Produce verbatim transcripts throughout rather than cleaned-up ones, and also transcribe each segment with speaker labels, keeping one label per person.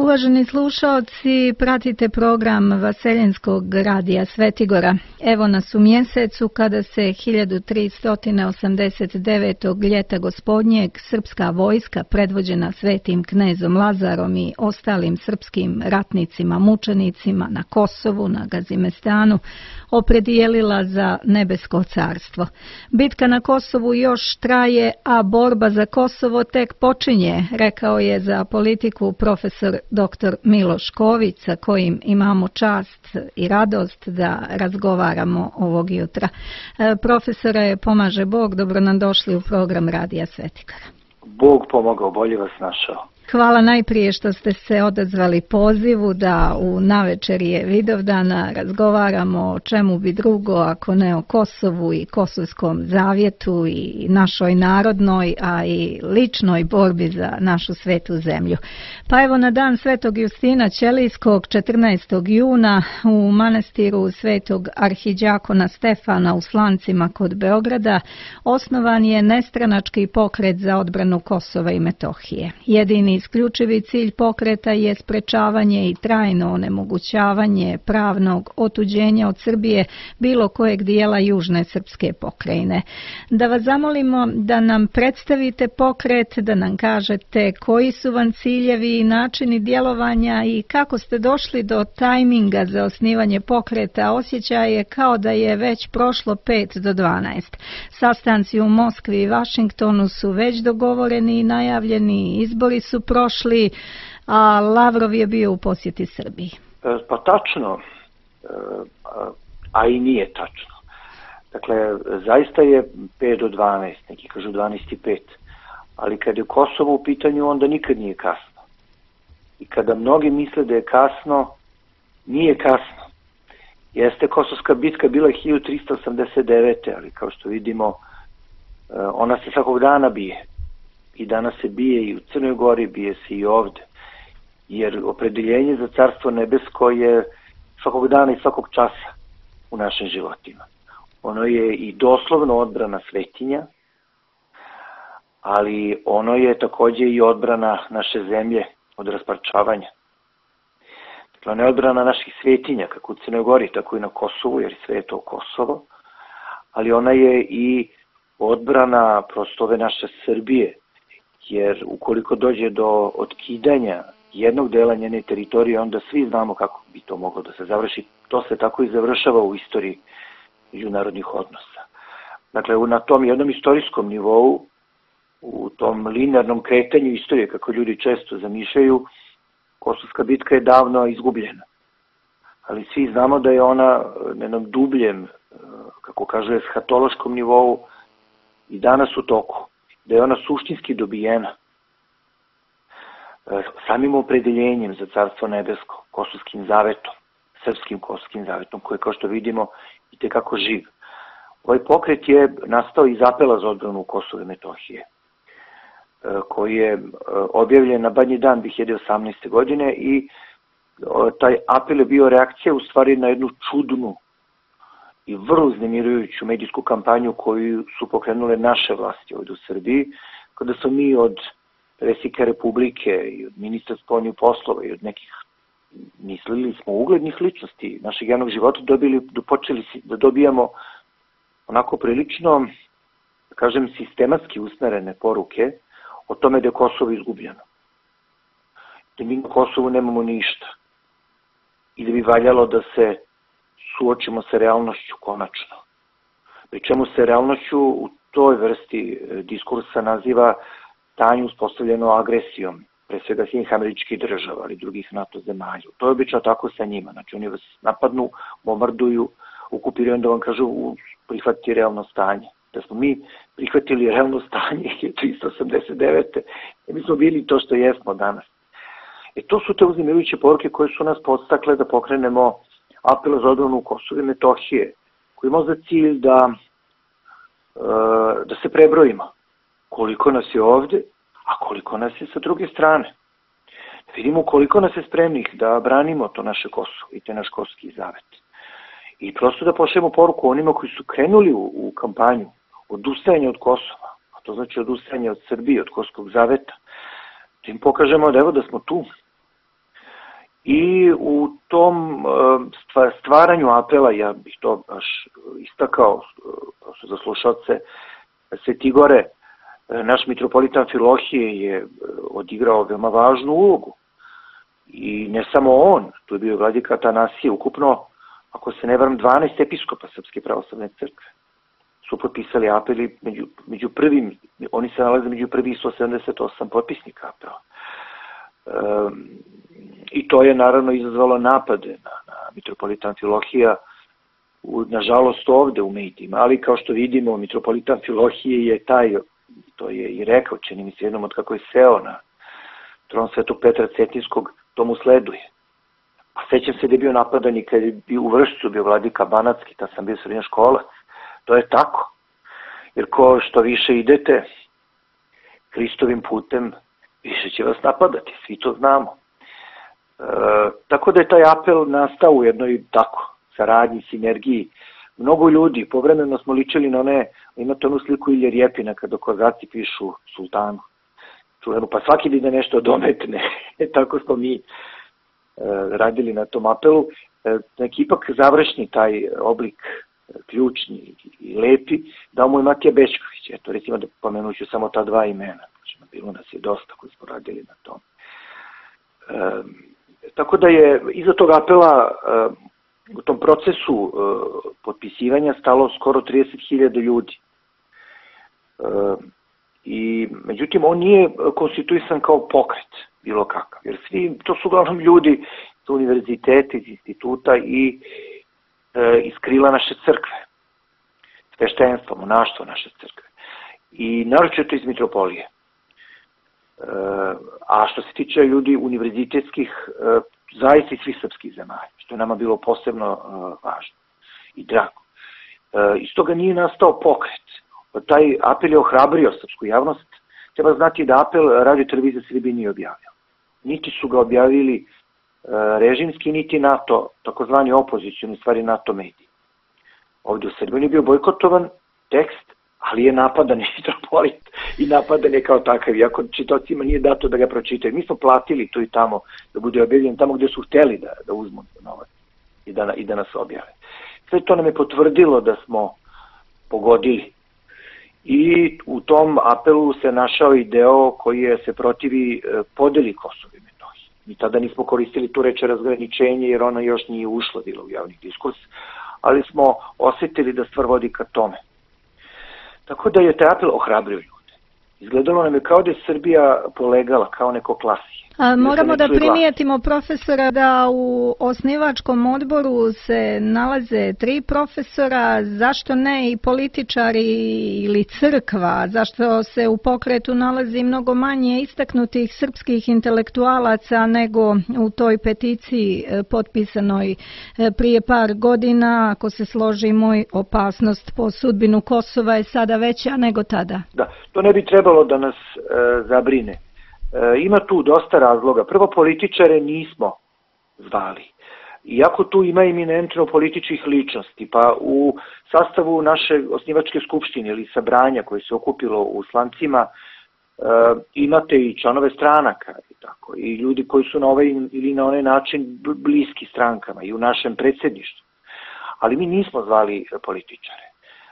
Speaker 1: Uvaženi slušaoci, pratite program Vaseljenskog radija Svetigora. Evo nas u mjesecu kada se hiljadu tristo osamdeset devetog ljeta gospodnjeg srpska vojska predvođena svetim knezom Lazarom i ostalim srpskim ratnicima, mučenicima na Kosovu, na Gazimestanu, opredijelila za nebesko carstvo. Bitka na Kosovu još traje, a borba za Kosovo tek počinje, rekao je za politiku profesor doktor Miloš Ković, sa kojim imamo čast i radost da razgovaramo ovog jutra. Profesore, pomaže Bog, dobro nam došli u program Radija Svetigora.
Speaker 2: Bog pomogao, bolje vas našao.
Speaker 1: Hvala najprije što ste se odazvali pozivu da u navečerje Vidovdana razgovaramo o čemu bi drugo ako ne o Kosovu i Kosovskom zavjetu i našoj narodnoj, a i ličnoj borbi za našu svetu zemlju. Pa evo na dan Svetog Justina Ćelijskog četrnaestog juna u manastiru Svetog arhidjakona Stefana u Slancima kod Beograda osnovan je nestranački pokret za odbranu Kosova i Metohije. Jedini isključivi cilj pokreta je sprečavanje i trajno onemogućavanje pravnog otuđenja od Srbije bilo kojeg dijela južne srpske pokrajine. Da vas zamolimo da nam predstavite pokret, da nam kažete koji su vam ciljevi i načini djelovanja i kako ste došli do tajminga za osnivanje pokreta. Osjećaj je kao da je već prošlo pet do dvanaest. Sastanci u Moskvi i Vašingtonu su već dogovoreni i najavljeni, izbori su prošli, a Lavrov je bio u posjeti Srbiji.
Speaker 2: Pa tačno, a i nije tačno. Dakle, zaista je pet do dvanaest, neki kažu dvanaest i pet, ali kad je Kosovo u pitanju, onda nikad nije kasno. I kada mnogi misle da je kasno, nije kasno. Jeste Kosovska bitka bila hiljadu tristo osamdeset devete. ali kao što vidimo, ona se svakog dana bije. I danas se bije i u Crnoj Gori, bije se i ovde. Jer opredeljenje za Carstvo nebesko je svakog dana i svakog časa u našim životima. Ono je i doslovno odbrana svetinja, ali ono je takođe i odbrana naše zemlje od rasparčavanja. Dakle, ono je odbrana naših svetinja, kako u Crnoj Gori, tako i na Kosovu, jer sve je to Kosovo, ali ona je i odbrana prosto ove naše Srbije, jer ukoliko dođe do otkidanja jednog dela njene teritorije, onda svi znamo kako bi to moglo da se završi. To se tako i završava u istoriji međunarodnih odnosa. Dakle, na tom jednom istorijskom nivou, u tom linearnom kretanju istorije, kako ljudi često zamišljaju, Kosovska bitka je davno izgubljena. Ali svi znamo da je ona na jednom dubljem, kako kažu, eshatološkom nivou i danas u toku. Da je ona suštinski dobijena samim opredeljenjem za Carstvo nebesko, Kosovskim zavetom, srpskim Kosovskim zavetom, koji, kao što vidimo, i tekako živ. Ovaj pokret je nastao iz apela za odbranu Kosova i Metohije, koji je objavljen na Badnji dan dve hiljade osamnaeste. godine i taj apel je bio reakcija u stvari na jednu čudnu i vrlo uznemirujuću medijsku kampanju koju su pokrenule naše vlasti ovdje u Srbiji, kada smo mi od predsjednika Republike i od ministra spoljnih poslova i od nekih, mislili smo, uglednih ličnosti našeg javnog života dobili, počeli da dobijamo onako prilično, da kažem, sistematski usmerene poruke o tome da je Kosovo izgubljeno. Da mi na Kosovu nemamo ništa i da bi valjalo da se suočimo sa realnošću konačno. Pri čemu se realnošću u toj vrsti diskursa naziva stanje uspostavljeno agresijom, pre svega Sjedinjenih Američkih Država, ali drugih NATO zemalja. To je obično tako sa njima. Znači oni vas napadnu, bombarduju, okupiraju, onda vam kažu prihvatiti realno stanje. Da smo mi prihvatili realno stanje hiljadu tristo osamdeset devete. I mi smo bili to što jesmo danas. E to su te uznemirujuće poruke koje su nas podstakle da pokrenemo apel za odbranu Kosova i Metohije, koji ima za cilj da, da se prebrojimo koliko nas je ovde, a koliko nas je sa druge strane. Da vidimo koliko nas je spremnih da branimo to naše Kosovo i te naš Kosovski zavet. I prosto da pošaljemo poruku onima koji su krenuli u, u kampanju odustajanja od Kosova, a to znači odustajanje od Srbije, od Kosovskog zaveta, da im pokažemo da evo da smo tu, I u tom stvaranju apela, ja bih to baš istakao za slušalce, Svetigore, naš mitropolitan Amfilohije je odigrao veoma važnu ulogu. I ne samo on, tu je bio vladika Atanasije, ukupno, ako se ne varam, dvanaest episkopa Srpske pravoslavne crkve su potpisali apeli među, među prvim, oni se nalaze među prvih sto sedamdeset osam potpisnika apela. E, I to je naravno izazvalo napade na, na mitropolita Amfilohija, nažalost ovde u medijima, ali kao što vidimo, mitropolita Amfilohije je taj, to je i rekao, čini mi se jednom od kako je seo na tron Svetog Petra Cetinskog, to mu sleduje. A sećam se da je bio napadan i kad je bio u Vršcu, bio vladika Banatski, tad sam bio srednjoškolac. To je tako. Jer ko što više idete Hristovim putem, više će vas napadati, svi to znamo. E, tako da je taj apel nastao u jednoj tako saradnji, sinergiji. Mnogo ljudi, povremeno smo ličili na one, imate onu sliku Ilje Rjepina kada kozaci pišu sultanu. Čujemo, pa svaki bi da nešto dometne. Tako smo mi e, radili na tom apelu. E, neki ipak završni taj oblik, ključni i lepi, dao mu je Matija Bećković. Eto, recimo da pomenuću samo ta dva imena. Bilo nas je dosta koji smo radili na tom. E, tako da je iza tog apela e, u tom procesu e, potpisivanja stalo skoro trideset hiljada ljudi. E, I, međutim, on nije konstituisan kao pokret, bilo kakav. Jer svi, to su uglavnom ljudi sa univerziteta, iz instituta i e, iz krila naše crkve. Sveštenstvo, monaštvo naše crkve. I naročito iz mitropolije. E, a što se tiče ljudi univerzitetskih, e, zaista i svih srpskih zemalja, što je nama bilo posebno e, važno i drago. E, iz toga nije nastao pokret. Taj apel je ohrabrio srpsku javnost. Treba znati da apel Radio Televizija Srbije nije objavio. Niti su ga objavili e, režimski, niti NATO, takozvani opozicijni, stvari NATO mediji. Ovdje u Srbiji je bio bojkotovan tekst, ali je napadan i mitropolit i napadan je kao takav, iako čitocima nije dato da ga pročitaju. Mi smo platili tu i tamo da bude objavljen tamo gde su hteli da, da uzmu novac i da, i da nas objave. Sve to nam je potvrdilo da smo pogodili. I u tom apelu se našao i deo koji je se protivi podeli Kosova i Metohije. Mi tada nismo koristili tu reč razgraničenje jer ona još nije ušla bila u javni diskurs, ali smo osetili da stvar vodi ka tome. Tako da je taj apel ohrabrio ljude. Izgledalo nam je kao da je Srbija polegala, kao neko klasije.
Speaker 1: A moramo da primijetimo, profesora, da u osnivačkom odboru se nalaze tri profesora, zašto ne i političari ili crkva, zašto se u pokretu nalazi mnogo manje istaknutih srpskih intelektualaca nego u toj peticiji potpisanoj prije par godina, ako se složi moj, opasnost po sudbinu Kosova je sada veća nego tada.
Speaker 2: Da, to ne bi trebalo da nas e, zabrine. Ima tu dosta razloga. Prvo, političare nismo zvali. Iako tu ima eminentno političkih ličnosti, pa u sastavu naše osnivačke skupštine ili sabranja koje se okupilo u Slancima, imate i članove stranaka i, tako, i ljudi koji su na ovaj ili na onaj način bliski strankama i u našem predsjedništvu. Ali mi nismo zvali političare.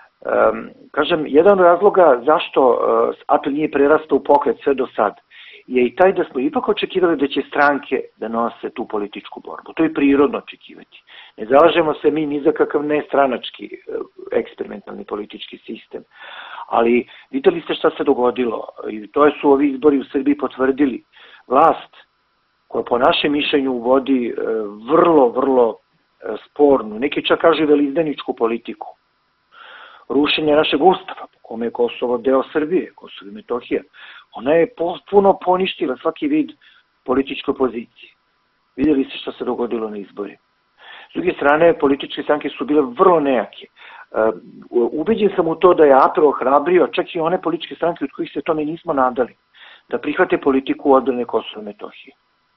Speaker 2: Kažem, jedan od razloga zašto apel nije prerastao u pokret sve do sad je i taj da smo ipak očekivali da će stranke da nose tu političku borbu. To je prirodno očekivati. Ne zalažemo se mi ni za kakav nestranački eksperimentalni politički sistem. Ali videli ste šta se dogodilo i to su ovi izbori u Srbiji potvrdili. Vlast koja po našem mišljenju vodi vrlo, vrlo spornu, neki čak kažu velizdaničku politiku. Rušenje našeg ustava, po kome je Kosovo deo Srbije, Kosovo i Metohija. Ona je potpuno poništila svaki vid političke opozicije. Vidjeli ste što se dogodilo na izbori. S druge strane, političke stranke su bile vrlo nejake. Ubeđen sam u to da je apel ohrabrio čak i one političke stranke od kojih se tome nismo nadali, da prihvate politiku odbrane Kosova i Metohije.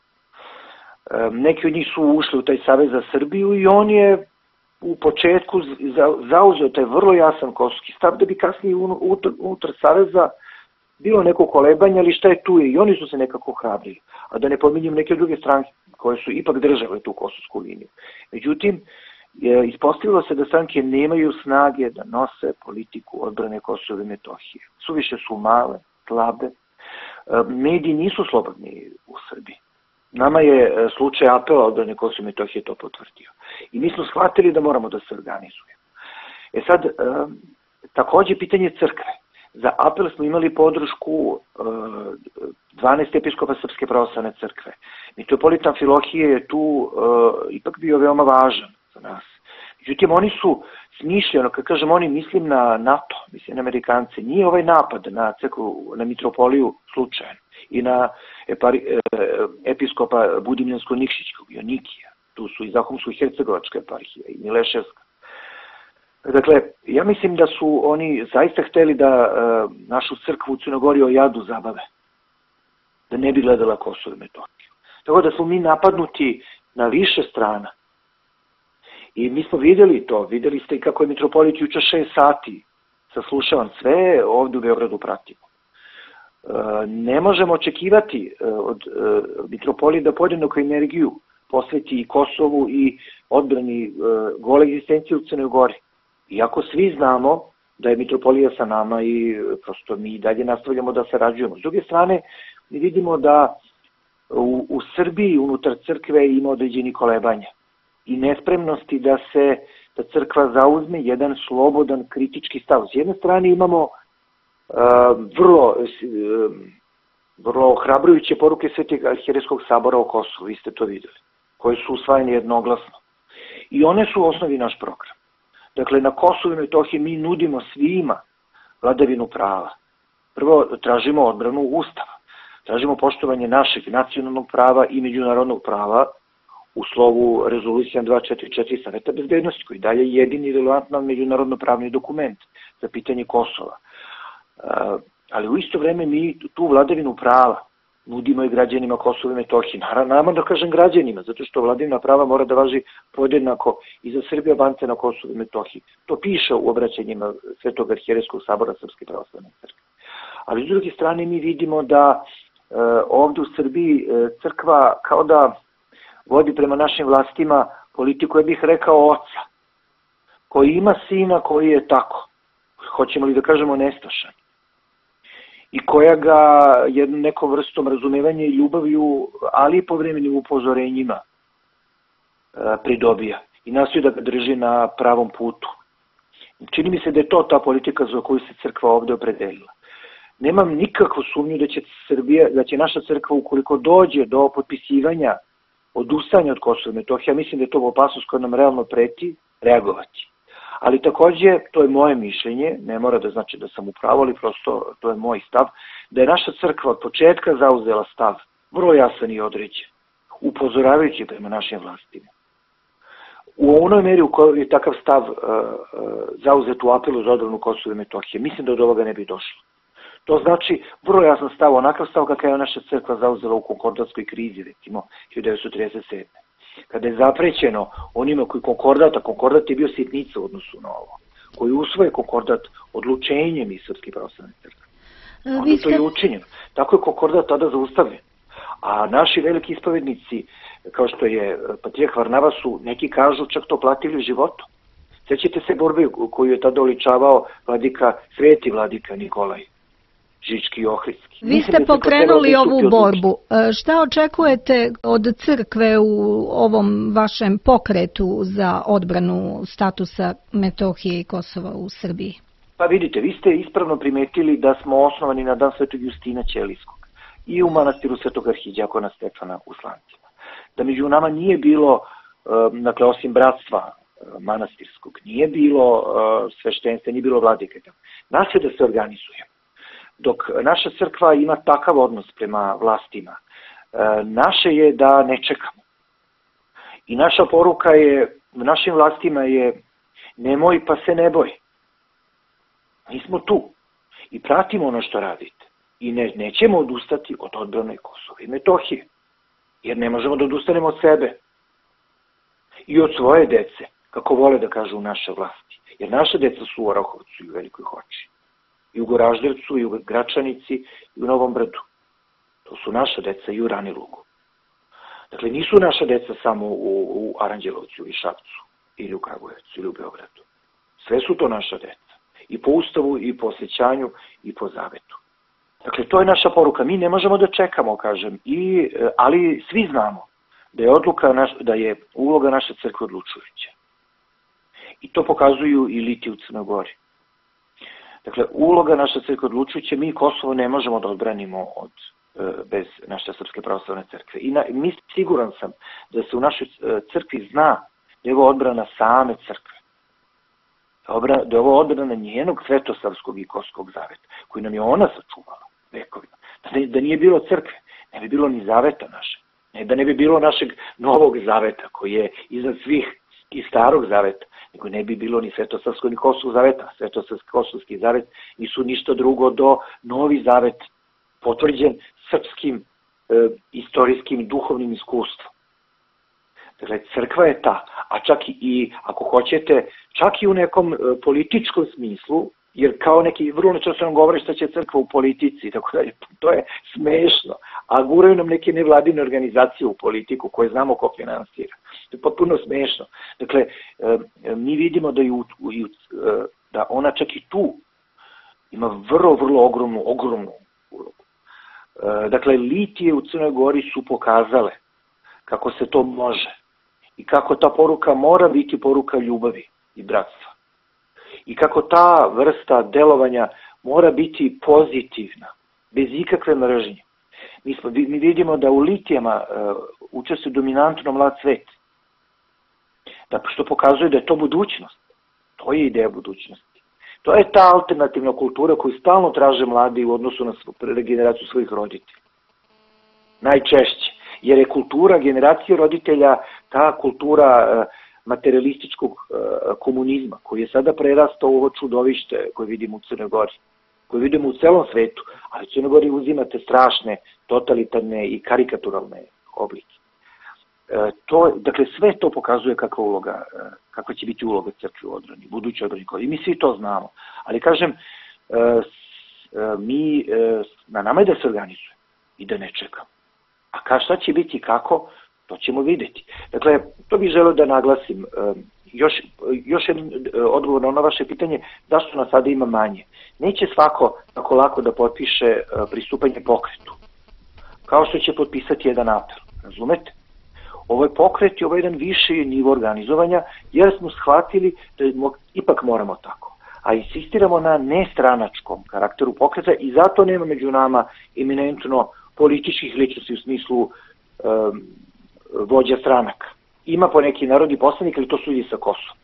Speaker 2: Neki od njih su ušli u taj Savez za Srbiju i on je u početku zauzeo taj vrlo jasan kosovski stav da bi kasnije unutar Saveza bilo neko kolebanje, ali šta je tu je, i oni su se nekako hrabrili. A da ne pominjem neke druge stranke koje su ipak držale tu kosovsku liniju. Međutim, ispostavilo se da stranke nemaju snage da nose politiku odbrane Kosova i Metohije. Suviše su male, slabe. Mediji nisu slobodni u Srbiji. Nama je slučaj apela odbrane Kosova i Metohije to potvrdio. I mi smo shvatili da moramo da se organizujemo. E sad, takođe pitanje crkve. Za apel smo imali podršku dvanaest episkopa Srpske pravoslavne crkve. Mitropolit Amfilohije je tu ipak bio veoma važan za nas. Međutim, oni su smišljeno, kad kažem oni, mislim na NATO, mislim na Amerikance, nije ovaj napad na crkvu, na mitropoliju slučajan i na episkopa Budimljansko-Nikšićkog, Jonikija, tu su i Zahumsko-Hercegovačka eparhija i Mileševska. Dakle, ja mislim da su oni zaista hteli da našu crkvu u Crnogori ojadu zabave, da ne bi gledala Kosovo i Metohiju. Tako da smo mi napadnuti na više strana. I mi smo videli to, videli ste i kako je mitropolit juče šest sati saslušavan, sve ovdje u Beogradu pratimo. Ne možemo očekivati od mitropolita da podjednaku energiju posveti i Kosovu i odbrani gole egzistencije u Crnoj Gori. Iako svi znamo da je mitropolija sa nama i prosto mi dalje nastavljamo da sarađujemo. S druge strane, mi vidimo da u, u Srbiji unutar crkve ima određeni kolebanja i nespremnosti da se da crkva zauzme jedan slobodan kritički stav. S jedne strane imamo uh, vrlo, uh, vrlo ohrabrujuće poruke Svetog arhijerejskog sabora o Kosovu, vi ste to videli, koje su usvajene jednoglasno. I one su u osnovi naš program. Dakle, na Kosovu i Metohiji mi nudimo svima vladavinu prava. Prvo, tražimo odbranu Ustava. Tražimo poštovanje našeg nacionalnog prava i međunarodnog prava u slovu rezolucija dva četiri četiri Saveta bezbednosti, koji dalje je jedini relevantan međunarodno pravni dokument za pitanje Kosova. Ali u isto vreme mi tu vladavinu prava nudimo i građanima Kosova i Metohije. Naravno da kažem građanima, zato što vladavina prava mora da važi podjednako i za Srbiju, Albance na Kosovu i Metohiji. To piše u obraćanjima Svetog arhijerejskog sabora Srpske pravoslavne crkve. Ali s druge strane mi vidimo da e, ovdje u Srbiji e, crkva kao da vodi prema našim vlastima politiku, ja bih rekao, oca, koji ima sina koji je tako, hoćemo li da kažemo nestašan, i koja ga jednom nekom vrstom razumevanja i ljubavlju, ali i povremenim upozorenjima pridobija i nastoji da ga drži na pravom putu. Čini mi se da je to ta politika za koju se crkva ovde opredelila. Nemam nikakvu sumnju da će Srbija, da će naša crkva, ukoliko dođe do potpisivanja, odustanja od Kosova i Metohije, ja mislim da je to opasnost koja nam realno preti, reagovati. Ali takođe, to je moje mišljenje, ne mora da znači da sam u pravu, ali prosto to je moj stav, da je naša crkva od početka zauzela stav, vrlo jasan i određen, upozoravajući prema našim vlastima. U onoj meri u kojoj je takav stav uh, uh, zauzet u apelu za odbranu Kosova i Metohije, mislim da od ovoga ne bi došlo. To znači vrlo jasan stav, onakav stav kakav je naša crkva zauzela u konkordatskoj krizi, recimo hiljadu devetsto trideset sedme. Kada je zaprećeno onima koji konkordat, a konkordat je bio sitnica u odnosu na ovo, koji usvoje konkordat odlučenjem iz Srpske pravoslavne crkve. Onda ste... to je učinjeno. Tako je konkordat tada zaustavljen. A naši veliki ispovednici, kao što je patrijarh Varnava, su, neki kažu, čak to platili životom. Sećate se borbe koju je tada oličavao vladika, sveti vladika Nikolaj Žički i Ohridski.
Speaker 1: Vi ste pokrenuli ovu borbu. Šta očekujete od crkve u ovom vašem pokretu za odbranu statusa Metohije i Kosova u Srbiji?
Speaker 2: Pa vidite, vi ste ispravno primetili da smo osnovani na dan Svetog Justina Ćelijskog i u manastiru Svetog arhidijakona Stefana u Slancima. Da među nama nije bilo, dakle, osim bratstva manastirskog, nije bilo sveštenstva, nije bilo vladike. Nas je da se organizujemo. Dok naša crkva ima takav odnos prema vlastima, naše je da ne čekamo. I naša poruka je, našim vlastima je, nemoj pa se ne boj. Mi smo tu i pratimo ono što radite. I ne, nećemo odustati od odbrane Kosova i Metohije. Jer ne možemo da odustanemo od sebe. I od svoje dece, kako vole da kažu naše vlasti. Jer naše deca su u Orahovcu i u Velikoj Hoči. I u Goraždevcu, i u Gračanici, i u Novom Brdu. To su naša deca i u Ranilugu. Dakle, nisu naša deca samo u, u Aranđelovcu ili Šapcu, ili u Kragujevcu, ili u Beogradu. Sve su to naša deca. I po ustavu, i po osjećanju, i po zavetu. Dakle, to je naša poruka. Mi ne možemo da čekamo, kažem, i, ali svi znamo da je odluka, naš, da je uloga naše crkve odlučujuća. I to pokazuju i liti u Crnoj Gori. Dakle, uloga naše crkve odlučujuća, mi Kosovo ne možemo da odbranimo od, bez naše Srpske pravoslavne crkve. I na, mi siguran sam da se u našoj crkvi zna da je ovo odbrana same crkve. Da je ovo odbrana njenog svetosavskog i kosovskog zaveta, koji nam je ona sačuvala vekovima. Da nije bilo crkve, ne bi bilo ni zaveta naše. Ne, da ne bi bilo našeg novog zaveta, koji je iznad svih i starog zaveta, nego ne bi bilo ni svetosavskog ni kosovskog zaveta. Svetosavski kosovski zavet nisu ništa drugo do novi zavet, potvrđen srpskim e, istorijskim i duhovnim iskustvom. Dakle, crkva je ta, a čak i, ako hoćete, čak i u nekom e, političkom smislu, jer kao neki, vrlo nečesto nam govore šta će crkva u politici, tako da to je smešno, a guraju nam neke nevladine organizacije u politiku koje znamo ko finansira. To je potpuno smešno. Dakle, e, mi vidimo da, ju, ju, da ona čak i tu ima vrlo, vrlo ogromnu, ogromnu ulogu. Dakle, litije u Crnoj Gori su pokazale kako se to može i kako ta poruka mora biti poruka ljubavi i bratstva. I kako ta vrsta delovanja mora biti pozitivna, bez ikakve mržnje. Mi, smo, mi vidimo da u litijama uh, učestvuje dominantno mlad svet. Dakle, što pokazuje da je to budućnost. To je ideja budućnosti. To je ta alternativna kultura koju stalno traže mladi u odnosu na regeneraciju svojih roditelja. Najčešće. Jer je kultura generacije roditelja ta kultura materialističkog komunizma, koji je sada prerastao u ovo čudovište koje vidimo u Crnoj Gori, koje vidimo u celom svetu, ali u Crnoj Gori uzimate strašne, totalitarne i karikaturalne oblike. To, dakle, sve to pokazuje kakva uloga, kakva će biti uloga crkve u odbrani, buduće odbrani. I mi svi to znamo. Ali kažem, mi, na nama je da se organizuje i da ne čekamo. A ka šta će biti i kako, to ćemo videti. Dakle, to bih želeo da naglasim. Još, još jedan odgovor na ono vaše pitanje, zašto nas sada ima manje? Neće svako tako lako da potpiše pristupanje pokretu, kao što će potpisati jedan apel. Razumete? Ovo je pokret i ovo je jedan viši nivo organizovanja, jer smo shvatili da ipak moramo tako. A insistiramo na nestranačkom karakteru pokreta i zato nema među nama eminentno političkih ličnosti u smislu um, vođa stranaka. Ima po neki narodni poslanik, ali to su ljudi sa Kosova.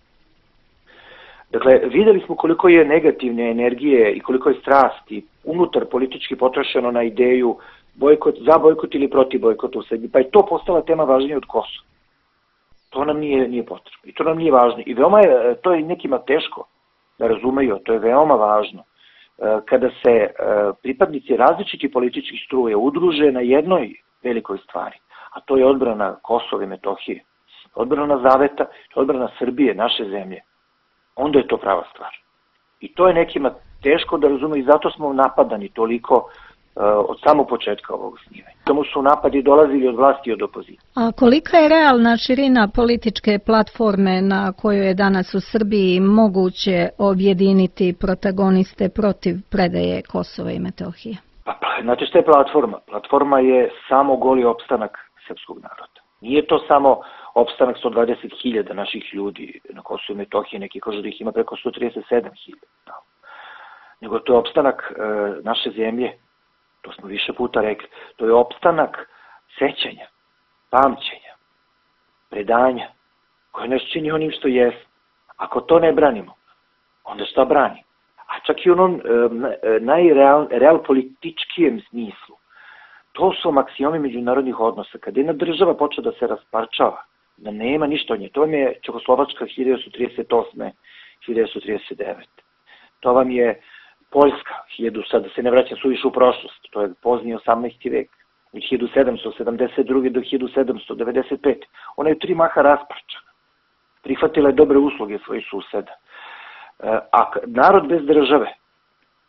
Speaker 2: Dakle, videli smo koliko je negativne energije i koliko je strasti unutar politički potrošeno na ideju bojkot, za bojkot ili protiv bojkota u Srbiji, pa je to postala tema važnija od Kosova. To nam nije, nije potrebno i to nam nije važno. I veoma je, to je nekima teško da razumeju, to je veoma važno. Kada se pripadnici različitih političkih struje udruže na jednoj velikoj stvari, a to je odbrana Kosova i Metohije, odbrana Zaveta, odbrana Srbije, naše zemlje, onda je to prava stvar. I to je nekima teško da razumeju i zato smo napadani toliko od samog početka ovog snimanja. Tomu su napadi dolazili od vlasti i od opozicije.
Speaker 1: A kolika je realna širina političke platforme na kojoj je danas u Srbiji moguće objediniti protagoniste protiv predaje Kosova i Metohije?
Speaker 2: Pa, znate šta je platforma? Platforma je samo goli opstanak srpskog naroda. Nije to samo opstanak sto dvadeset hiljada naših ljudi na Kosovu i Metohiji, neki kažu da ih ima preko sto trideset sedam hiljada. Nego to je opstanak e, naše zemlje. To smo više puta rekli. To je opstanak sećanja, pamćenja, predanja, koje nas čini onim što jest. Ako to ne branimo, onda šta brani? A čak i u onom e, najrealpolitičkijem smislu. To su maksiomi međunarodnih odnosa. Kada jedna država počne da se rasparčava, da nema ništa od nje, to vam je Čehoslovačka hiljadu devetsto trideset osme. hiljadu devetsto trideset devete. To vam je Poljska, hiljadu, sad da se ne vraćam suviše u prošlost, to je pozni osamnaesti vek, od hiljadu sedamsto sedamdeset druge do hiljadu sedamsto devedeset pete. Ona je u tri maha rasparčana. Prihvatila je dobre usluge svojih suseda. A narod bez države,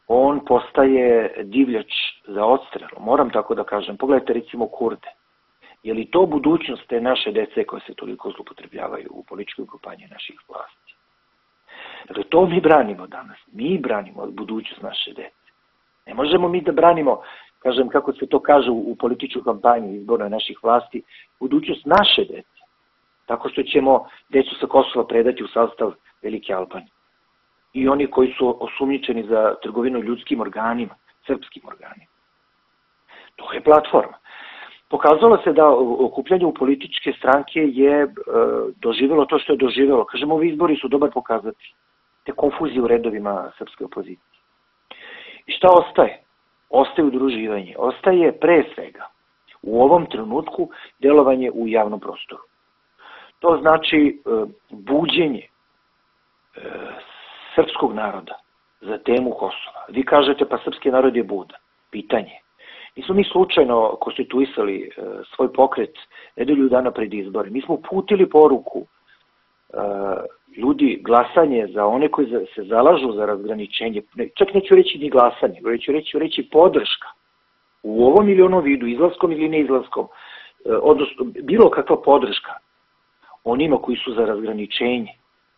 Speaker 2: on postaje divljač za odstrel, moram tako da kažem. Pogledajte recimo Kurde. Je li to budućnost te naše dece koje se toliko zloupotrebljavaju u političkoj kampanji naših vlasti? Dakle, to mi branimo danas. Mi branimo budućnost naše dece. Ne možemo mi da branimo, kažem, kako se to kaže u političkoj kampanji izbornoj naših vlasti, budućnost naše dece. Tako što ćemo decu sa Kosova predati u sastav Velike Albanije. I oni koji su osumnjičeni za trgovinu ljudskim organima, srpskim organima. To je platforma. Pokazalo se da okupljanje u političke stranke je e, doživjelo to što je doživjelo. Kažemo, ovi izbori su dobar pokazati te konfuzije u redovima srpske opozicije. I šta ostaje? Ostaje udruživanje. Ostaje pre svega u ovom trenutku delovanje u javnom prostoru. To znači e, buđenje e, srpskog naroda za temu Kosova. Vi kažete, pa srpski narod je budan. Pitanje. Nismo mi slučajno konstituisali e, svoj pokret nedelju dana pred izbore. Mi smo uputili poruku e, ljudi, glasanje za one koji se zalažu za razgraničenje, ne, čak neću reći ni glasanje, neću reći, reći podrška u ovom ili onom vidu, izlaskom ili neizlaskom, e, odnosno bilo kakva podrška onima koji su za razgraničenje.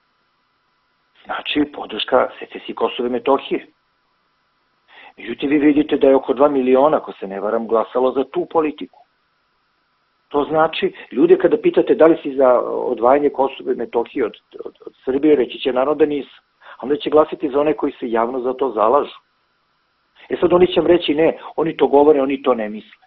Speaker 2: Znači podrška secesiji Kosova i Metohije. Međutim, vi vidite da je oko dva miliona, ako se ne varam, glasalo za tu politiku. To znači, ljude kada pitate da li si za odvajanje Kosova i Metohije od, od, od Srbije, reći će naravno da nisu. Onda će glasiti za one koji se javno za to zalažu. E sad oni će vam reći ne, oni to govore, oni to ne misle.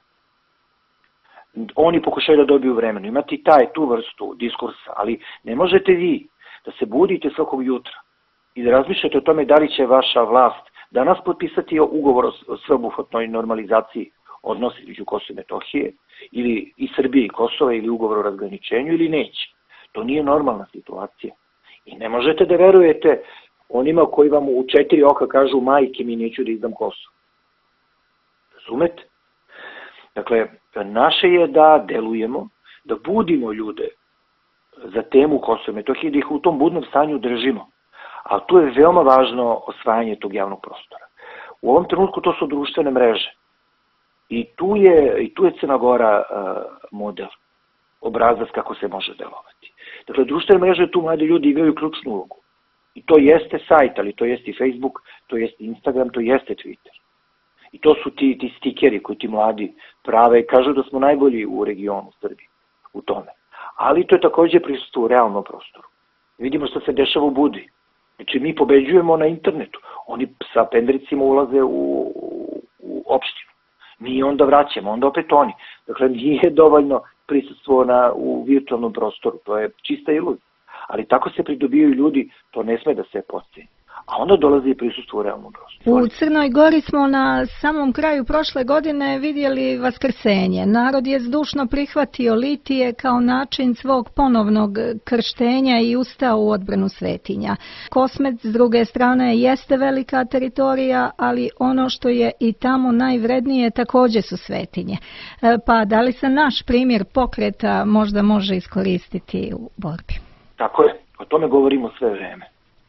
Speaker 2: Oni pokušaju da dobiju vremenu. Imate i taj, tu vrstu diskursa, ali ne možete vi da se budite svakog jutra i da razmišljate o tome da li će vaša vlast danas potpisati ugovor o sveobuhvatnoj normalizaciji odnosa između Kosova i Metohije ili i Srbije i Kosova ili ugovor o razgraničenju ili neće. To nije normalna situacija. I ne možete da verujete onima koji vam u četiri oka kažu majke mi neću da izdam Kosovo. Razumete? Dakle, naše je da delujemo, da budimo ljude za temu Kosova i Metohije, da ih u tom budnom stanju držimo. A tu je veoma važno osvajanje tog javnog prostora. U ovom trenutku to su društvene mreže. I tu je, i tu je Crna Gora uh, model, obrazac kako se može delovati. Dakle, društvene mreže tu mladi ljudi igraju ključnu ulogu. I to jeste sajt, ali to jeste i Facebook, to jeste Instagram, to jeste Twitter. I to su ti, ti stikeri koji ti mladi prave i kažu da smo najbolji u regionu Srbiji u tome. Ali to je takođe prisustvo u realnom prostoru. Vidimo što se dešava u Budvi. Znači, mi pobeđujemo na internetu. Oni sa pendricima ulaze u, u, u opštinu. Mi onda vraćamo, onda opet oni. Dakle, nije dovoljno prisustvo na, u virtualnom prostoru. To je čista iluzija. Ali tako se pridobijaju ljudi, to ne sme da se potceni. A onda dolazi i prisustvo u realnom prostoru.
Speaker 1: U Crnoj Gori smo na samom kraju prošle godine vidjeli vaskrsenje. Narod je zdušno prihvatio litije kao način svog ponovnog krštenja i ustao u odbranu svetinja. Kosmet, s druge strane, jeste velika teritorija, ali ono što je i tamo najvrednije također su svetinje. Pa da li se naš primjer pokreta možda može iskoristiti u borbi?
Speaker 2: Tako je, o tome govorimo sve vreme.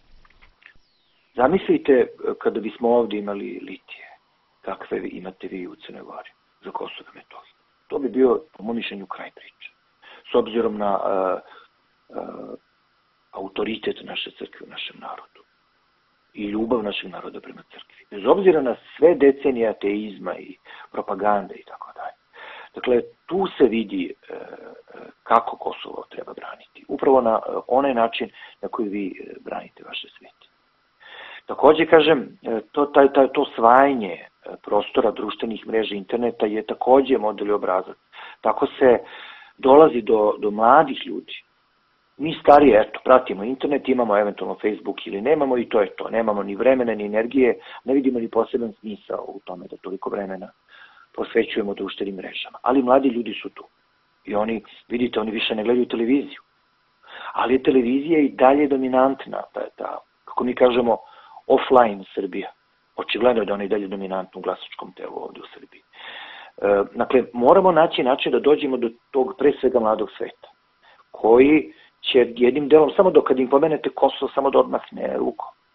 Speaker 2: Zamislite kada bismo ovdje imali litije, kakve imate vi u Crnoj Gori za Kosovo i Metohiju. To bi bio, po mom mišljenju, kraj priče. S obzirom na a, a, autoritet naše crkve u našem narodu i ljubav našeg naroda prema crkvi. Bez obzira na sve decenije ateizma i propagande i tako dalje. Dakle, tu se vidi e, kako Kosovo treba braniti. Upravo na onaj način na koji vi branite vaše sveti. Takođe, kažem, to, taj, taj, to svajanje prostora društvenih mreža interneta je takođe model i obrazac. Tako se dolazi do, do mladih ljudi. Mi starije, eto, pratimo internet, imamo eventualno Facebook ili nemamo i to je to. Nemamo ni vremena, ni energije, ne vidimo ni poseban smisao u tome da toliko vremena posvećujemo društvenim mrežama. Ali mladi ljudi su tu. I oni, vidite, oni više ne gledaju televiziju. Ali televizija je i dalje dominantna, ta, ta, kako mi kažemo, offline Srbija. Očigledno je da ona i dalje dominantna u glasačkom telu ovdje u Srbiji. E, dakle, moramo naći način da dođemo do tog pre svega mladog sveta, koji će jednim delom, samo dok kad im pomenete Kosovo, samo da odmahne rukom.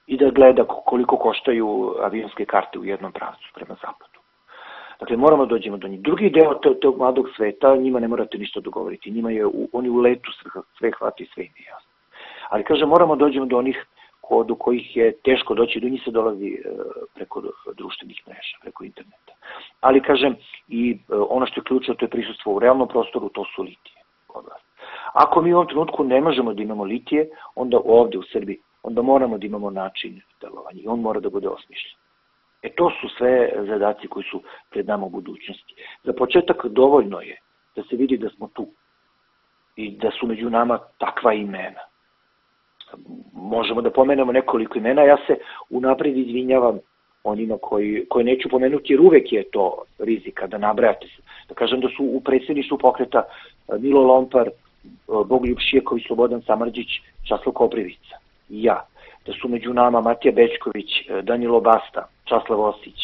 Speaker 2: i da gleda koliko koštaju avionske karte u jednom pravcu prema zapadu. Dakle, moramo dođemo do njih. Drugi deo tog mladog sveta, njima ne morate ništa dogovoriti. Njima je, oni u letu sve hvati i sve im je jasno. Ali, kažem, moramo dođemo do onih do kojih je teško doći, do njih se dolazi preko društvenih mreža, preko interneta. Ali, kažem, i ono što je ključno, to je prisustvo u realnom prostoru, to su litije. Ako mi u ovom trenutku ne možemo da imamo litije, onda ovde u Srbiji, onda moramo da imamo način delovanja i on mora da bude osmišljen. E to su sve zadaci koji su pred nama u budućnosti. Za početak dovoljno je da se vidi da smo tu i da su među nama takva imena. Možemo da pomenemo nekoliko imena, ja se unapred izvinjavam onima koji, koji neću pomenuti, jer uvek je to rizika da nabrajate se. Da kažem da su u predsjedništvu pokreta Milo Lompar, Bogoljub Šijeković, Slobodan Samardžić, Časlav Koprivica i ja. Da su među nama Matija Bećković, Danilo Basta, Časlav Osić,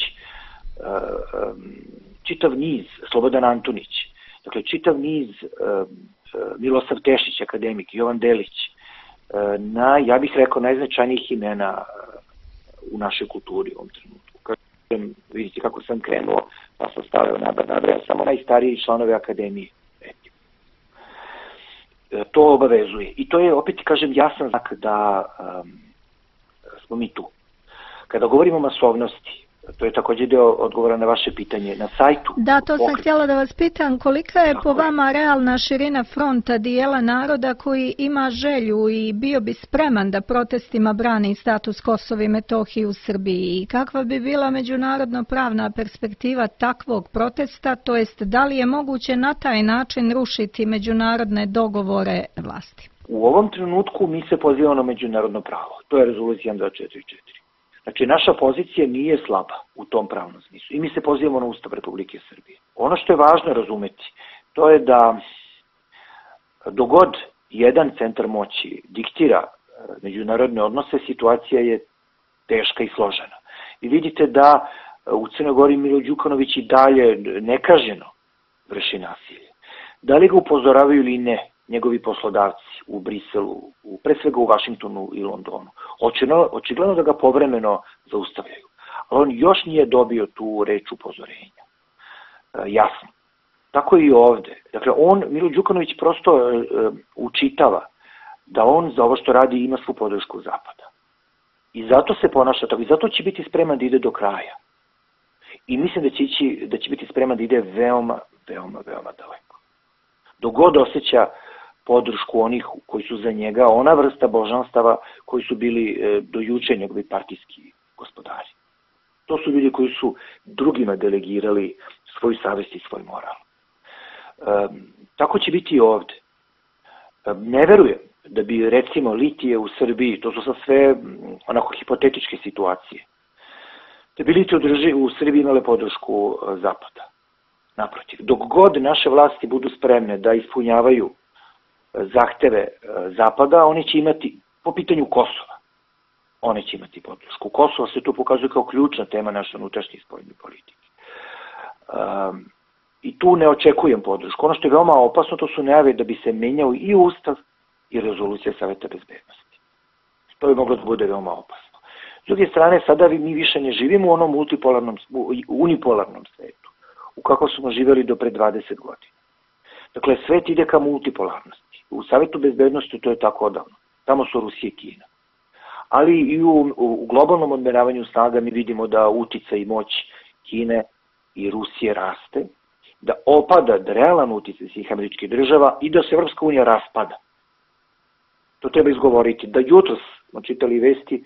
Speaker 2: čitav niz, Slobodan Antunić, dakle čitav niz, Milosav Tešić, akademik, Jovan Delić, na, ja bih rekao, najznačajnijih imena u našoj kulturi u ovom trenutku. Kažem, vidite kako sam krenuo, pa sam stavio nabrajam samo najstariji članove akademije. To obavezuje. I to je, opet kažem, jasan znak da um, smo mi tu. Kada govorimo o masovnosti, to je također deo odgovora na vaše pitanje, na sajtu.
Speaker 1: Da, to sam htjela da vas pitam, kolika je po vama realna širina fronta dijela naroda koji ima želju i bio bi spreman da protestima brani status Kosova i Metohije u Srbiji i kakva bi bila međunarodno pravna perspektiva takvog protesta, to jest da li je moguće na taj način rušiti međunarodne dogovore vlasti?
Speaker 2: U ovom trenutku mi se pozivamo na međunarodno pravo, to je rezolucija dva četiri četiri. Znači, naša pozicija nije slaba u tom pravnom smislu i mi se pozivamo na Ustav Republike Srbije. Ono što je važno razumeti, to je da dogod jedan centar moći diktira međunarodne odnose, situacija je teška i složena. I vidite da u Crnoj Gori Milo Đukanović i dalje nekažnjeno vrši nasilje. Da li ga upozoravaju ili ne njegovi poslodavci u Briselu, u, pre svega u Vašingtonu i Londonu. Očigledno, očigledno da ga povremeno zaustavljaju. Ali on još nije dobio tu reč upozorenja. E, jasno. Tako i ovde. Dakle, on, Milo Đukanović, prosto e, učitava da on za ovo što radi ima svu podršku Zapada. I zato se ponaša tako. I zato će biti spreman da ide do kraja. I mislim da će, ići, da će biti spreman da ide veoma, veoma, veoma daleko. Dok god osjeća podršku onih koji su za njega, ona vrsta božanstava koji su bili e, do juče njegovi partijski gospodari. To su ljudi koji su drugima delegirali svoju savjest i svoj moral. E, tako će biti i ovde. E, ne verujem da bi, recimo, litije u Srbiji, to su sad sve onako hipotetičke situacije, da bi litije u Srbiji imale podršku Zapada. Naprotiv, dok god naše vlasti budu spremne da ispunjavaju zahteve Zapada, oni će imati, po pitanju Kosova, oni će imati podršku. Kosovo se tu pokazuje kao ključna tema naše unutrašnje spoljne politike. Um, I tu ne očekujem podršku. Ono što je veoma opasno, to su najave da bi se menjao i Ustav i rezolucija Saveta bezbednosti. To bi moglo da bude veoma opasno. S druge strane, sada mi više ne živimo u onom multipolarnom, unipolarnom svetu, u kako smo živjeli do pre dvadeset godina. Dakle, svet ide ka multipolarnosti. U Savetu bezbednosti to je tako odavno. Tamo su Rusija i Kina. Ali i u, u globalnom odmeravanju snaga mi vidimo da uticaj i moć Kine i Rusije raste, da opada da realan uticaj svih američkih država i da se Evropska unija raspada. To treba izgovoriti. Da jutros smo čitali vesti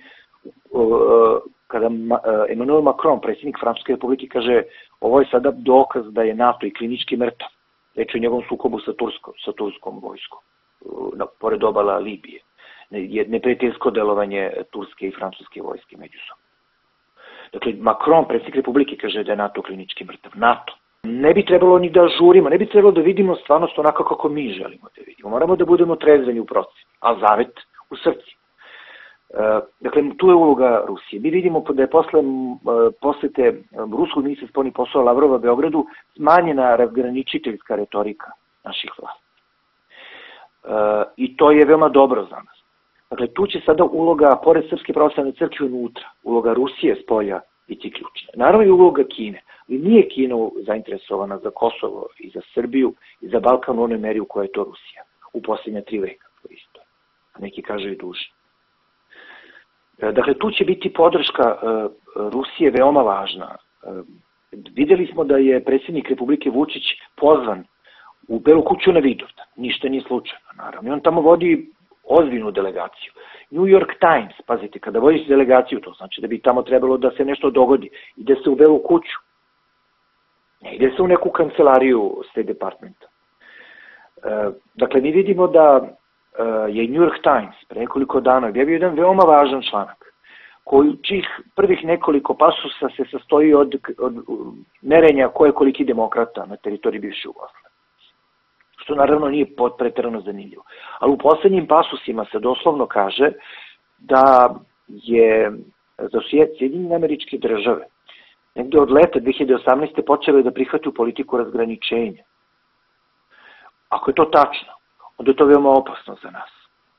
Speaker 2: kada Emmanuel Macron, predsjednik Francuske republike, kaže ovo je sada dokaz da je NATO i klinički mrtav. Reč je o njegovom sukobu sa turskom, sa turskom vojskom, na, pored obala Libije. Neprijateljsko delovanje turske i francuske vojske međusobno. Dakle, Macron, predsjednik republike, kaže da je NATO klinički mrtav. NATO. Ne bi trebalo ni da žurimo, ne bi trebalo da vidimo stvarnost onako kako mi želimo da vidimo. Moramo da budemo trezveni u procenu, a zavet u srci. Dakle, tu je uloga Rusije. Mi vidimo da je posle posete ruskog ministra spoljnih poslova Lavrova Beogradu smanjena razgraničiteljska retorika naših vlasti. I to je veoma dobro za nas. Dakle, tu će sada uloga, pored Srpske pravoslavne crkve unutra, uloga Rusije s polja biti ključna. Naravno i uloga Kine, ali nije Kina zainteresovana za Kosovo i za Srbiju i za Balkan u onoj meri u kojoj je to Rusija u posljednja tri veka. Isto. Neki kaže i duže. Dakle, tu će biti podrška Rusije veoma važna. Videli smo da je predsjednik Republike Vučić pozvan u Belu kuću na Vidovdan. Ništa nije slučajno, naravno. I on tamo vodi ozbiljnu delegaciju. New York Times, pazite, kada vodiš delegaciju, to znači da bi tamo trebalo da se nešto dogodi. Ide se u Belu kuću. Ne ide se u neku kancelariju State Departmenta. Dakle, mi vidimo da je New York Times pre nekoliko dana objavio jedan veoma važan članak, koji čih prvih nekoliko pasusa se sastoji od, od merenja ko je koliki demokrata na teritoriji bivše Jugoslavije. Što naravno nije pretjerano zanimljivo. Ali u poslednjim pasusima se doslovno kaže da je za Sjedinjene Američke Države negde od leta dve hiljade osamnaeste. počele da prihvataju politiku razgraničenja. Ako je to tačno, onda je to veoma opasno za nas.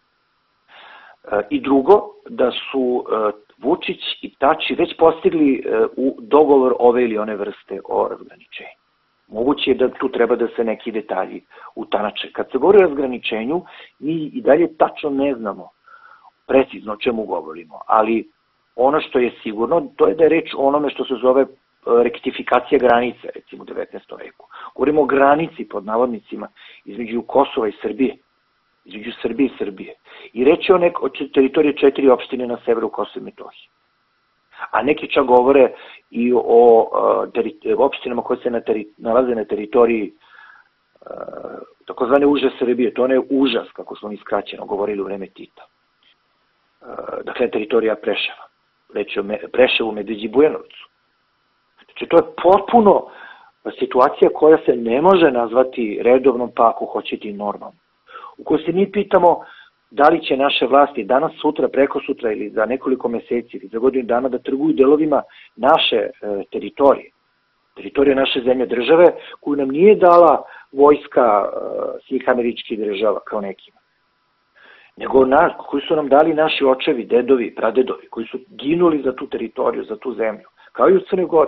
Speaker 2: I drugo, da su Vučić i Tači već postigli u dogovor ove ili one vrste o razgraničenju. Moguće je da tu treba da se neki detalji utanače. Kad se govori o razgraničenju, mi i dalje tačno ne znamo precizno o čemu govorimo, ali ono što je sigurno, to je da je reč o onome što se zove rektifikacija granice, recimo u devetnaestom veku. Govorimo o granici, pod navodnicima, između Kosova i Srbije, između Srbije i Srbije. I reč je o, nek, o teritoriji četiri opštine na severu Kosova i Metohije. A neki čak govore i o, o teri, opštinama koje se na teri, nalaze na teritoriji uh, takozvane uže Srbije. To ne je užas, kako smo mi skraćeno govorili u vreme Tita. Uh, dakle, teritorija Preševa. Reč je o Preševu, Medveđi, Bujanovcu. Znači, to je potpuno situacija koja se ne može nazvati redovnom, pa ako hoćete i normalnom. U kojoj se mi pitamo da li će naše vlasti danas, sutra, preko sutra ili za nekoliko meseci ili za godinu dana da trguju delovima naše e, teritorije, teritorije naše zemlje države, koju nam nije dala vojska e, svih američkih država kao nekima, nego na, koji su nam dali naši očevi, dedovi, pradedovi, koji su ginuli za tu teritoriju, za tu zemlju, kao i u Crnoj Gori.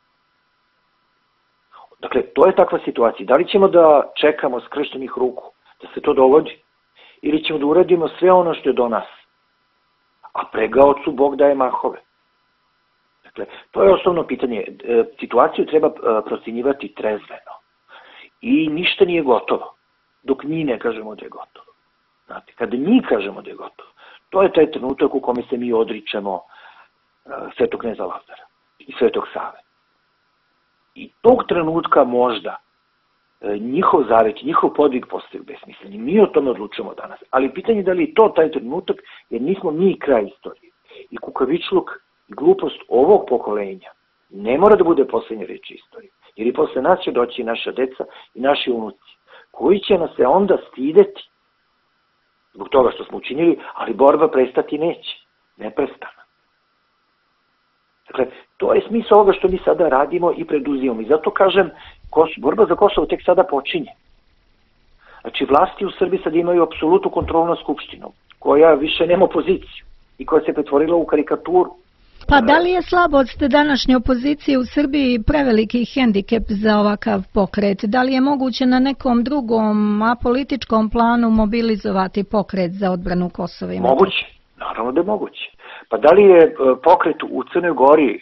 Speaker 2: Dakle, to je takva situacija. Da li ćemo da čekamo skrštenih ruku da se to dogodi? Ili ćemo da uradimo sve ono što je do nas? A pregaocu Bog daje mahove. Dakle, to je osnovno pitanje. Situaciju treba procenjivati trezveno. I ništa nije gotovo. Dok mi ne kažemo da je gotovo. Znate, kada mi kažemo da je gotovo, to je taj trenutak u kome se mi odričemo Svetog kneza Lazara i Svetog Save. I tog trenutka možda njihov zavet, njihov podvig postaju besmisleni. Mi o tome odlučujemo danas. Ali pitanje je da li je to taj trenutak, jer nismo mi kraj istorije. I kukavičluk i glupost ovog pokolenja ne mora da bude poslednja reč istorije. Jer i posle nas će doći naša deca i naši unuci, koji će nas se onda stideti zbog toga što smo učinili, ali borba prestati neće. Neprestana. Dakle, to je smisao ovoga što mi sada radimo i preduzimamo. I zato kažem, borba za Kosovo tek sada počinje. Znači, vlasti u Srbiji sad imaju apsolutnu kontrolu nad Skupštinom, koja više nema opoziciju i koja se pretvorila u karikaturu.
Speaker 1: Pa da li je slabost današnje opozicije u Srbiji preveliki hendikep za ovakav pokret? Da li je moguće na nekom drugom apolitičkom planu mobilizovati pokret za odbranu Kosova i Metohije?
Speaker 2: Moguće, naravno da je moguće. Pa da li je pokret u Crnoj Gori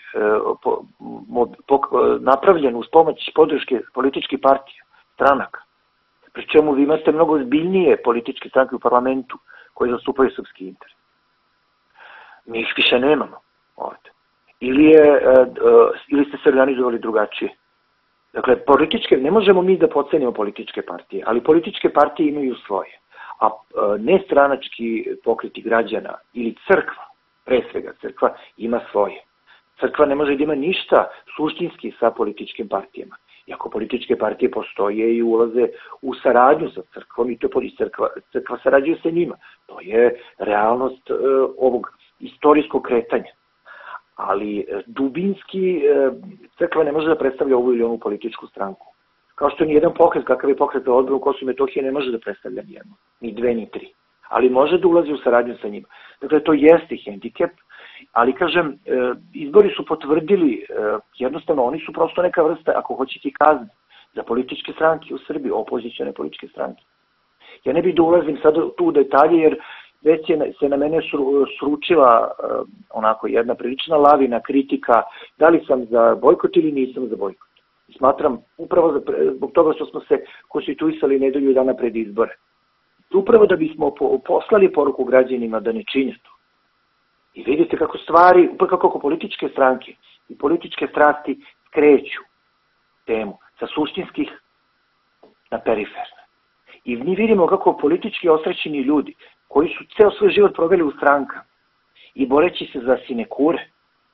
Speaker 2: napravljen uz pomoć podrške političkih partija, stranaka? Pri čemu vi imate mnogo zbiljnije političke stranke u parlamentu koje zastupaju srpski interes. Mi ih više nemamo ovde. Ili, je, ili ste se organizovali drugačije. Dakle, političke, ne možemo mi da pocenimo političke partije, ali političke partije imaju svoje. A nestranački pokreti građana ili crkva, pre svega crkva, ima svoje. Crkva ne može da ima ništa suštinski sa političkim partijama. Iako političke partije postoje i ulaze u saradnju sa crkvom i to crkva, crkva sarađuje sa njima. To je realnost uh, ovog istorijskog kretanja. Ali dubinski uh, crkva ne može da predstavlja ovu ili onu političku stranku. Kao što nijedan pokret, kakav je pokret za odbranu Kosova i Metohije, ne može da predstavlja nijedno. Ni dve, ni tri. ali može da ulazi u saradnju sa njima. Dakle, to jeste hendikep, ali kažem, izbori su potvrdili, jednostavno oni su prosto neka vrsta, ako hoćete, kazne za političke stranke u Srbiji, opozicione političke stranke. Ja ne bih da ulazim sad tu u detalje, jer već je se na mene sručila onako jedna prilična lavina kritika da li sam za bojkot ili nisam za bojkot. Smatram upravo zbog toga što smo se konstituisali nedelju dana pred izbore. Upravo da bismo poslali poruku građanima da ne čine to. I vidite kako stvari, upravo kako političke stranke i političke strasti skreću temu sa suštinskih na periferne. I mi vidimo kako politički osrećeni ljudi koji su ceo svoj život proveli u strankama i boreći se za sinekure,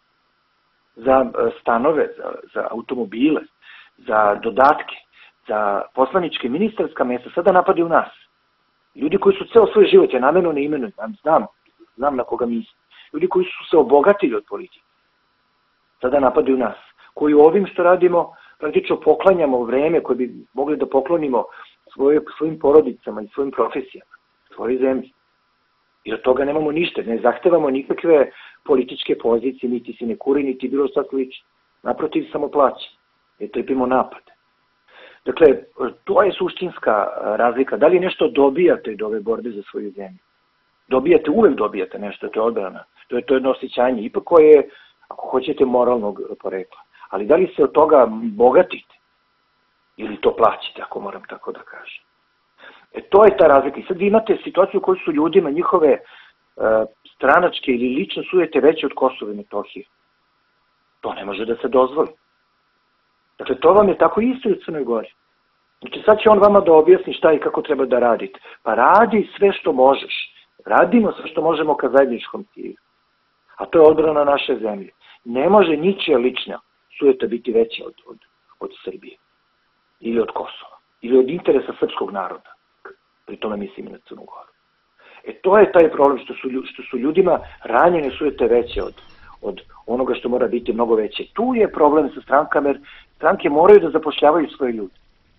Speaker 2: za stanove, za, za automobile, za dodatke, za poslaničke ministarska mesta, sada napadaju nas. Ljudi koji su ceo svoj život, ja namerno ne imenujem, znam, znam na koga mislim, ljudi koji su se obogatili od politike, sada napadaju nas, koji ovim što radimo praktično poklanjamo vreme koje bi mogli da poklonimo svoje, svojim porodicama i svojim profesijama, svojoj zemlji. I od toga nemamo ništa, ne zahtevamo nikakve političke pozicije, niti sinekuri, niti bilo šta slično. Naprotiv, samo plaćamo, jer trpimo napade. Dakle, to je suštinska razlika. Da li nešto dobijate od ove borbe za svoju zemlju? Dobijate, uvek dobijate nešto, to je odbrana. To je to jedno osjećanje, ipak koje je, ako hoćete, moralnog porekla. Ali da li se od toga bogatite? Ili to plaćate, ako moram tako da kažem. E, to je ta razlika. I sad vi imate situaciju u kojoj su ljudima njihove e, stranačke ili lične sujete veće od Kosova i Metohije. To ne može da se dozvoli. Dakle, to vam je tako isto i u Crnoj Gori. Znači, sad će on vama da objasni šta i kako treba da radite. Pa radi sve što možeš. Radimo sve što možemo ka zajedničkom cilju. A to je odbrana naše zemlje. Ne može ničija lična sujeta biti veća od, od, od Srbije. Ili od Kosova. Ili od interesa srpskog naroda. Pri tome mislim i na Crnu Goru. E, to je taj problem što su, što su ljudima ranjene sujete veće od, od onoga što mora biti mnogo veće. Tu je problem sa strankama, jer stranke moraju da zapošljavaju svoje ljude.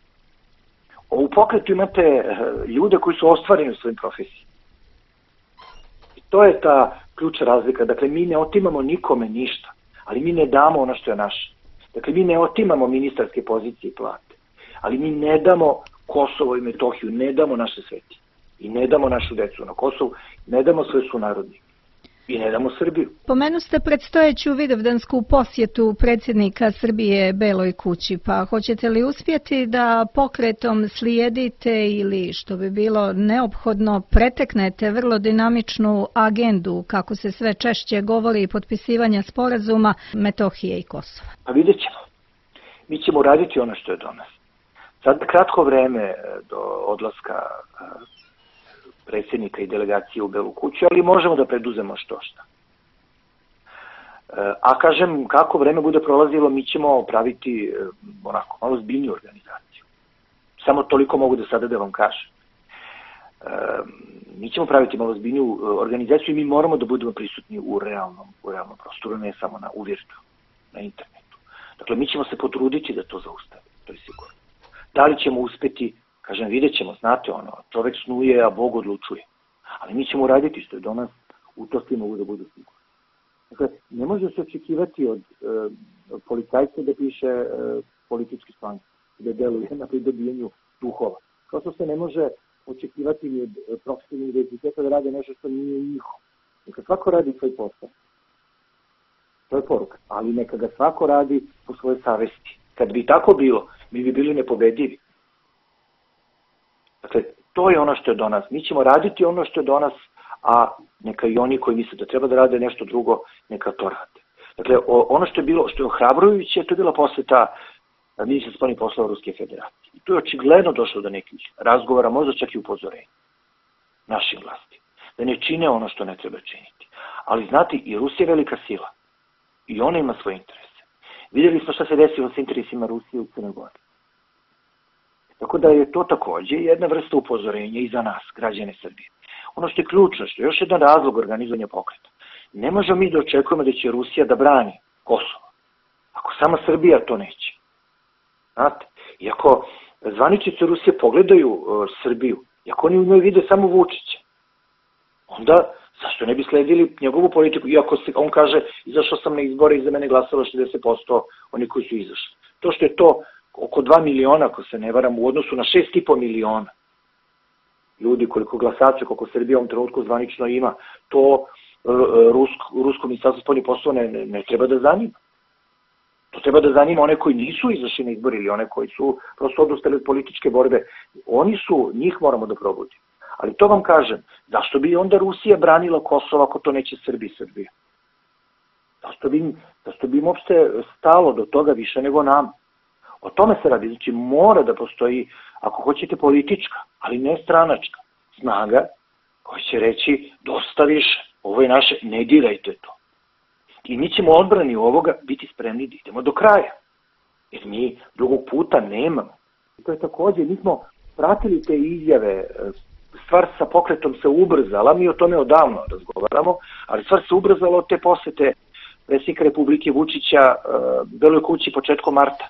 Speaker 2: U pokretu imate ljude koji su ostvareni u svojim profesiji. I to je ta ključna razlika. Dakle, mi ne otimamo nikome ništa, ali mi ne damo ono što je naše. Dakle, mi ne otimamo ministarske pozicije i plate, ali mi ne damo Kosovo i Metohiju, ne damo naše sveti. I ne damo našu decu na Kosovu, ne damo svoje sunarodnike. I ne damo Srbiju.
Speaker 1: Pomenu ste predstojeću vidovdansku posjetu predsjednika Srbije Beloj kući, pa hoćete li uspjeti da pokretom slijedite ili, što bi bilo neophodno, preteknete vrlo dinamičnu agendu, kako se sve češće govori, potpisivanja sporazuma Metohije i Kosova?
Speaker 2: Pa vidjet ćemo. Mi ćemo raditi ono što je do nas. Sad kratko vreme do odlaska predsjednika i delegacije u Belu kuću, ali možemo da preduzemo što šta. A kažem, kako vreme bude prolazilo, mi ćemo praviti onako malo zbiljniju organizaciju. Samo toliko mogu da sada da vam kažem. Mi ćemo praviti malo zbiljniju organizaciju i mi moramo da budemo prisutni u realnom, u realnom prostoru, ne samo na uvirtu, na internetu. Dakle, mi ćemo se potruditi da to zaustavimo, to je sigurno. Da li ćemo uspeti? Kažem, vidjet ćemo, znate ono, čovek snuje, a Bog odlučuje. Ali mi ćemo uraditi što je do nas, u to svi mogu da budu sigurni. Dakle, ne može se očekivati od, od policajca da piše e, politički član, da deluje na pridobijenju duhova. Kao što se ne može očekivati ni od profesionalnih univerziteta da rade nešto što nije njihovo. Neka svako radi svoj posao. To je poruka. Ali neka ga svako radi po svojoj savesti. Kad bi tako bilo, mi bi bili nepobedivi. Dakle, to je ono što je do nas. Mi ćemo raditi ono što je do nas, a neka i oni koji misle da treba da rade nešto drugo, neka to rade. Dakle, ono što je bilo, što je ohrabrujuće, to je bila poseta ministra spoljnih poslova Ruske federacije. I tu je očigledno došlo do nekih razgovora, možda čak i upozorenja našim vlasti. Da ne čine ono što ne treba činiti. Ali znate, i Rusija je velika sila. I ona ima svoje interese. Vidjeli smo šta se desilo s interesima Rusije u Crnoj Gori. Tako da je to takođe jedna vrsta upozorenja i za nas, građane Srbije. Ono što je ključno, što je još jedan razlog organizovanja pokreta. Ne možemo mi da očekujemo da će Rusija da brani Kosovo, ako sama Srbija to neće. Znate, i ako zvaničnici Rusije pogledaju uh, Srbiju, i ako oni u njoj vide samo Vučića, onda zašto ne bi sledili njegovu politiku, iako se, on kaže, izašao sam na izbore i za mene glasalo šezdeset posto oni koji su izašli. To što je to oko dva miliona, ako se ne varam, u odnosu na šest i po miliona ljudi, koliko glasača, koliko Srbija u ovom trenutku zvanično ima, to Rusko, Rusko ministarstvo spoljnih poslova ne, ne, ne treba da zanima. To treba da zanima one koji nisu izašli na izbor ili one koji su prosto odustali od političke borbe. Oni su, njih moramo da probudimo. Ali to vam kažem, zašto bi onda Rusija branila Kosovo ako to neće Srbi i Srbija? Zašto bi, zašto bi im uopšte stalo do toga više nego nam? O tome se radi. Znači mora da postoji, ako hoćete, politička, ali ne stranačka snaga koja će reći dosta više, ovo je naše, ne dirajte to. I mi ćemo odbrani ovoga biti spremni da idemo do kraja. Jer mi drugog puta nemamo. I to je takođe, mi smo pratili te izjave, stvar sa pokretom se ubrzala, mi o tome odavno razgovaramo, ali stvar se ubrzala od te posete predsjednika Republike Vučića Beloj kući početkom marta.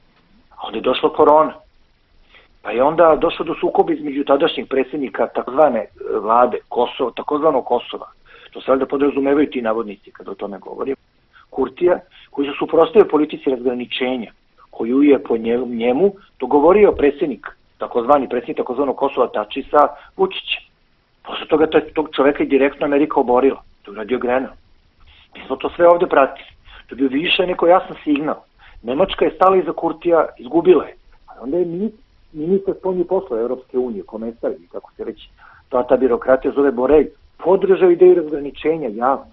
Speaker 2: A onda je došla korona. Pa je onda došlo do sukoba između tadašnjeg predsjednika takozvane vlade Kosova, takozvanog Kosova, to se valjda podrazumevaju ti navodnici kada o tome govorim, Kurtija, koji se suprotstavio politici razgraničenja, koju je po njemu dogovorio predsjednik, takozvani predsjednik takozvanog Kosova Tači sa Vučićem. Posle toga tog čoveka je direktno Amerika oborila, to je radio Grenell. Mi smo to sve ovde pratili. To je bio više neko jasan signal. Nemačka je stala iza Kurtija, izgubila je. A onda je ministar spoljnih poslova Evropske unije, komesar, kako se reći, ta, ta birokratija zove Borelj, podržao ideju razgraničenja javno.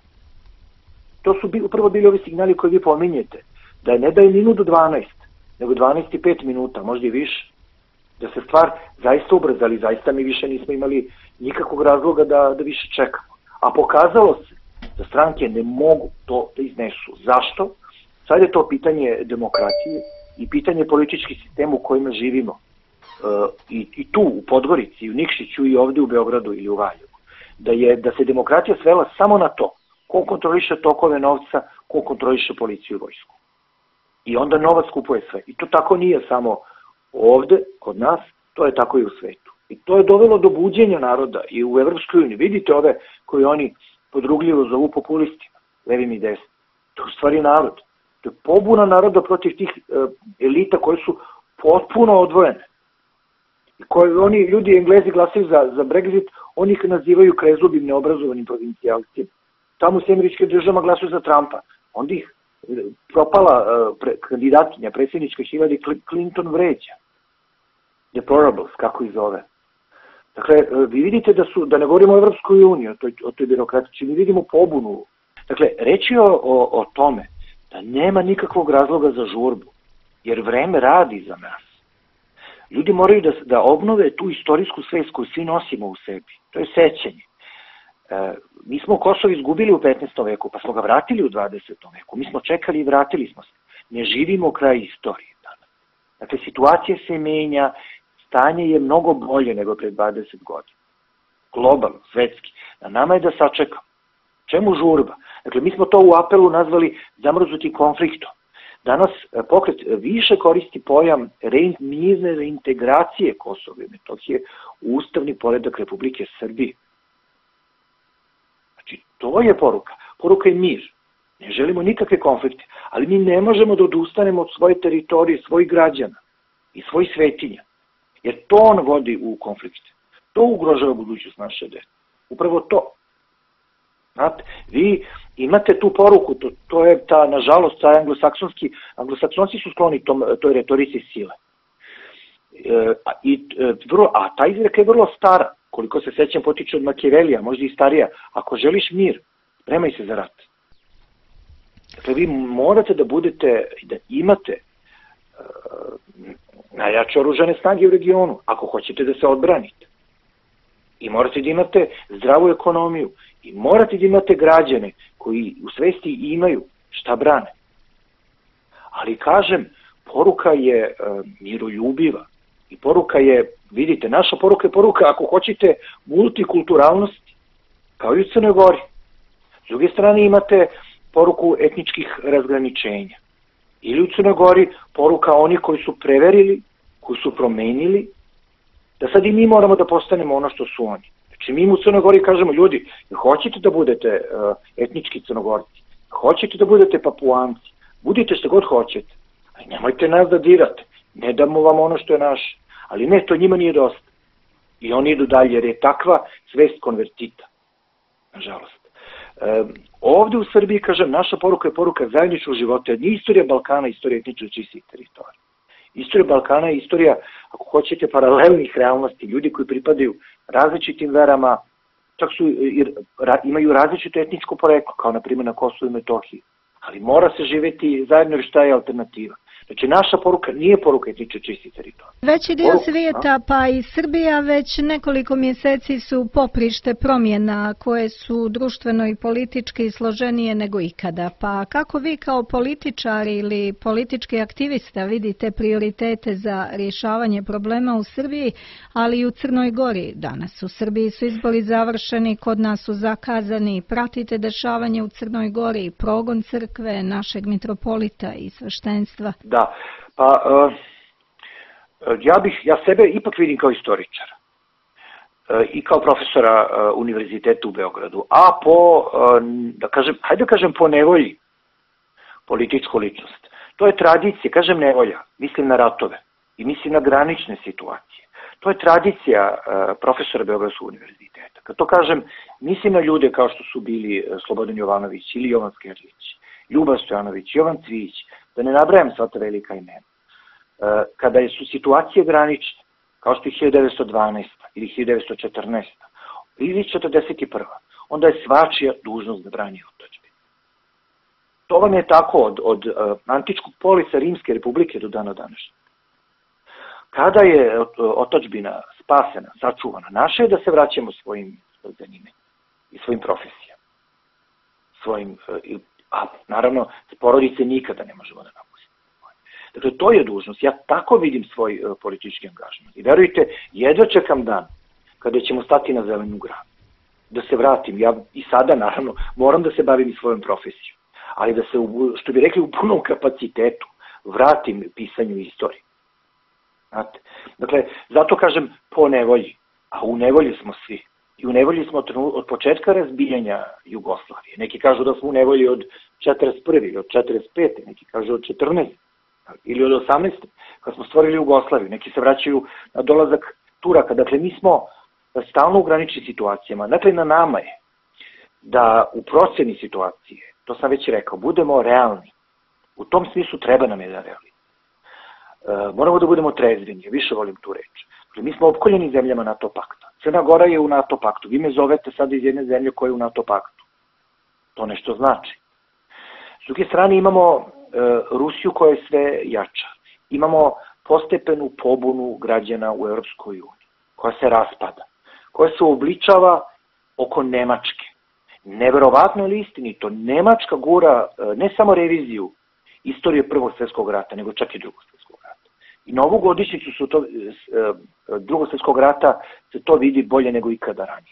Speaker 2: To su bi, upravo bili ovi signali koje vi pominjete, da je ne da je minut do dvanaest, nego dvanaest i pet minuta, možda i više, da se stvar zaista ubrzali, zaista mi više nismo imali nikakvog razloga da, da više čekamo. A pokazalo se da stranke ne mogu to da iznesu. Zašto? Sad je to pitanje demokratije i pitanje političkih sistema u kojima živimo. E, i, I tu, u Podgorici, i u Nikšiću, i ovde u Beogradu ili u Valjevu. Da, je, da se demokratija svela samo na to ko kontroliše tokove novca, ko kontroliše policiju i vojsku. I onda novac kupuje sve. I to tako nije samo ovde, kod nas, to je tako i u svetu. I to je dovelo do buđenja naroda i u Evropskoj uniji. Vidite ove koje oni podrugljivo zovu populistima, levim i desnim. To je u stvari narod. To je pobuna naroda protiv tih uh, elita koje su potpuno odvojene. I koje oni, ljudi, Englezi glasaju za, za Brexit, oni ih nazivaju krezubim, neobrazovanim provincijalcima. Tamo u Američke država glasuju za Trumpa. Onda ih propala uh, pre, kandidatkinja, predsjednička Hillary Clinton vređa. Deplorables, kako ih zove. Dakle, vi vidite da su, da ne govorimo o Evropskoj uniji, o toj, o toj birokratici, mi vidimo pobunu. Dakle, reći o, o, o tome da nema nikakvog razloga za žurbu, jer vreme radi za nas. Ljudi moraju da, da obnove tu istorijsku svest koju svi nosimo u sebi. To je sećanje. E, mi smo Kosovo izgubili u petnaestom veku, pa smo ga vratili u dvadesetom veku. Mi smo čekali i vratili smo se. Ne živimo kraj istorije danas. Dakle, situacija se menja, stanje je mnogo bolje nego pred dvadeset godina. Globalno, svetski. Na nama je da sačekamo. Čemu žurba? Dakle, mi smo to u apelu nazvali zamrznutim konfliktom. Danas pokret više koristi pojam re, mirne reintegracije Kosova i Metohije u ustavni poredak Republike Srbije. Znači, to je poruka. Poruka je mir. Ne želimo nikakve konflikte, ali mi ne možemo da odustanemo od svoje teritorije, svojih građana i svojih svetinja. Jer to on vodi u konflikte. To ugrožava budućnost naše dece. Upravo to. Znate, vi imate tu poruku, to, to je ta, nažalost, taj anglosaksonski, anglosaksonci su skloni tom, toj retorici sile. E, a, i, e, vrlo, a ta izreka je vrlo stara, koliko se sećam potiče od Makiavelija, možda i starija. Ako želiš mir, spremaj se za rat. Dakle, vi morate da budete, da imate e, najjače oružane snage u regionu, ako hoćete da se odbranite. I morate da imate zdravu ekonomiju, i morate da imate građane koji u svesti imaju šta brane. Ali kažem, poruka je e, miroljubiva i poruka je, vidite, naša poruka je poruka, ako hoćete, multikulturalnosti, kao i u Crnoj Gori. S druge strane imate poruku etničkih razgraničenja. Ili u Crnoj Gori poruka oni koji su preverili, koji su promenili, da sad i mi moramo da postanemo ono što su oni. Znači mi im u Crnoj Gori kažemo, ljudi, hoćete da budete etnički Crnogorci, hoćete da budete Papuanci, budite što god hoćete, ali nemojte nas da dirate, ne damo vam ono što je naše, ali ne, to njima nije dosta. I oni idu dalje, jer je takva svest konvertita, nažalost. E, ovde u Srbiji, kažem, naša poruka je poruka zajedničkog života, nije istorija Balkana, istorija etničkih čistih teritorija. Istorija Balkana je istorija, ako hoćete, paralelnih realnosti, ljudi koji pripadaju različitim verama, čak su, imaju različito etničko poreklo, kao na primjer na Kosovu i Metohiji, ali mora se živeti zajedno, jer šta je alternativa. Znači, naša poruka nije poruka etničkih čistih teritorija.
Speaker 1: Veći dio svijeta, pa i Srbija, već nekoliko mjeseci su poprište promjena koje su društveno i politički složenije nego ikada. Pa kako vi kao političari ili politički aktivista vidite prioritete za rješavanje problema u Srbiji, ali i u Crnoj Gori danas? U Srbiji su izbori završeni, kod nas su zakazani. Pratite dešavanje u Crnoj Gori, progon crkve, našeg mitropolita i sveštenstva?
Speaker 2: Da. Da, pa uh, ja bih, ja sebe ipak vidim kao istoričara uh, i kao profesora uh, univerziteta u Beogradu, a po, uh, da kažem, hajde da kažem po nevolji političku ličnost. To je tradicija, kažem nevolja, mislim na ratove i mislim na granične situacije. To je tradicija uh, profesora Beogradskog univerziteta. Kad to kažem, mislim na ljude kao što su bili uh, Slobodan Jovanović ili Jovan Skerlić, Ljuba Stojanović, Jovan Cvijić, da ne nabrajam sva ta velika imena. Kada su situacije granične, kao što je hiljadu devetsto dvanaesta ili hiljadu devetsto četrnaesta ili četrdeset prva onda je svačija dužnost da brani otadžbinu. To vam je tako od, od antičkog polisa Rimske republike do dana današnjeg. Kada je otadžbina spasena, sačuvana, naše je da se vraćamo svojim zanimanjima i svojim profesijama. Svojim, a naravno, porodice nikada ne možemo da napustimo. Dakle, to je dužnost. Ja tako vidim svoj uh, politički angažman. I verujte, jedva čekam dan kada ćemo stati na zelenu granu. Da se vratim. Ja i sada, naravno, moram da se bavim i svojom profesijom. Ali da se, u, što bi rekli, u punom kapacitetu vratim pisanju istorije. Znate? Dakle, zato kažem po nevolji. A u nevolji smo svi. I u nevolji smo od početka razbijanja Jugoslavije. Neki kažu da smo u nevolji od četrdeset prve ili od četrdeset pete, neki kažu od četrnaeste ili od osamnaeste kad smo stvorili Jugoslaviju. Neki se vraćaju na dolazak Turaka. Dakle, mi smo stalno u graničnim situacijama. Dakle, na nama je da u proceni situacije, to sam već rekao, budemo realni. U tom smislu treba nam jedan realni. E, moramo da budemo trezveni, više volim tu reč. Dakle, mi smo opkoljeni zemljama NATO pakta. Crna Gora je u NATO paktu. Vi me zovete sad iz jedne zemlje koja je u NATO paktu. To nešto znači. S druge strane imamo e, Rusiju koja je sve jača. Imamo postepenu pobunu građana u Europskoj uniji, koja se raspada, koja se obličava oko Nemačke. Neverovatno ili istinito, Nemačka gura e, ne samo reviziju istorije Prvog svjetskog rata, nego čak i Drugog svjetskog rata. I na ovu godišnjicu su to, Drugog svjetskog rata se to vidi bolje nego ikada ranije.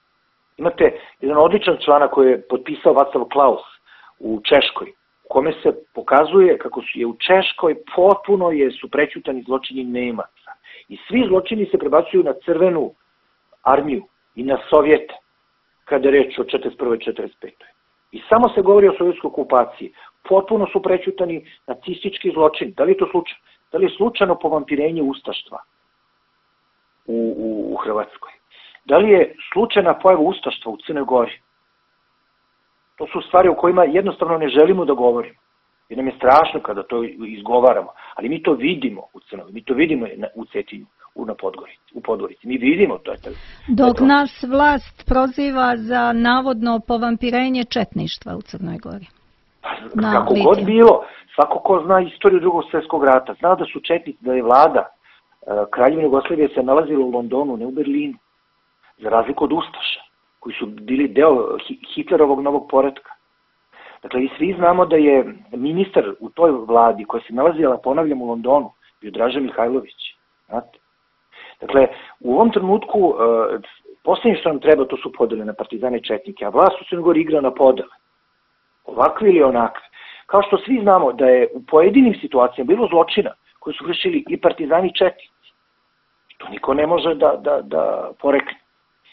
Speaker 2: Imate jedan odličan članak koji je potpisao Václav Klaus u Češkoj, u kome se pokazuje kako su je u Češkoj potpuno je, su prećutani zločini Nemaca. I svi zločini se prebacuju na crvenu armiju i na Sovjete, kada je reč o četrdeset prve i četrdeset pete I samo se govori o sovjetskoj okupaciji. Potpuno su prećutani nacistički zločini. Da li je to slučajno? Da li je slučajno povampirenje ustaštva u, u, u Hrvatskoj? Da li je slučajna pojava ustaštva u Crnoj Gori? To su stvari o kojima jednostavno ne želimo da govorimo. Jer nam je strašno kada to izgovaramo. Ali mi to vidimo u Crnoj Gori, mi to vidimo u Cetinju, u, na Podgorici, u Podgorici. Mi vidimo to. Je to
Speaker 1: Dok to. Nas vlast proziva za navodno povampirenje četništva u Crnoj Gori.
Speaker 2: Pa, kako Litiju. God bilo, svako ko zna istoriju Drugog svjetskog rata, zna da su četnici, da je vlada Kraljevine Jugoslavije se nalazila u Londonu, ne u Berlinu, za razliku od ustaša, koji su bili deo Hitlerovog novog poretka. Dakle, i svi znamo da je ministar u toj vladi koja se nalazila, ponavljam, u Londonu, bio Draža Mihajlović. Znate? Dakle, u ovom trenutku, posljednje što nam treba, to su podele na partizane i četnike, a vlast u Crnoj Gori igra na podele. Ovakve ili onakve. Kao što svi znamo da je u pojedinim situacijama bilo zločina koji su vršili i partizani i četnici. To niko ne može da, da, da porekne.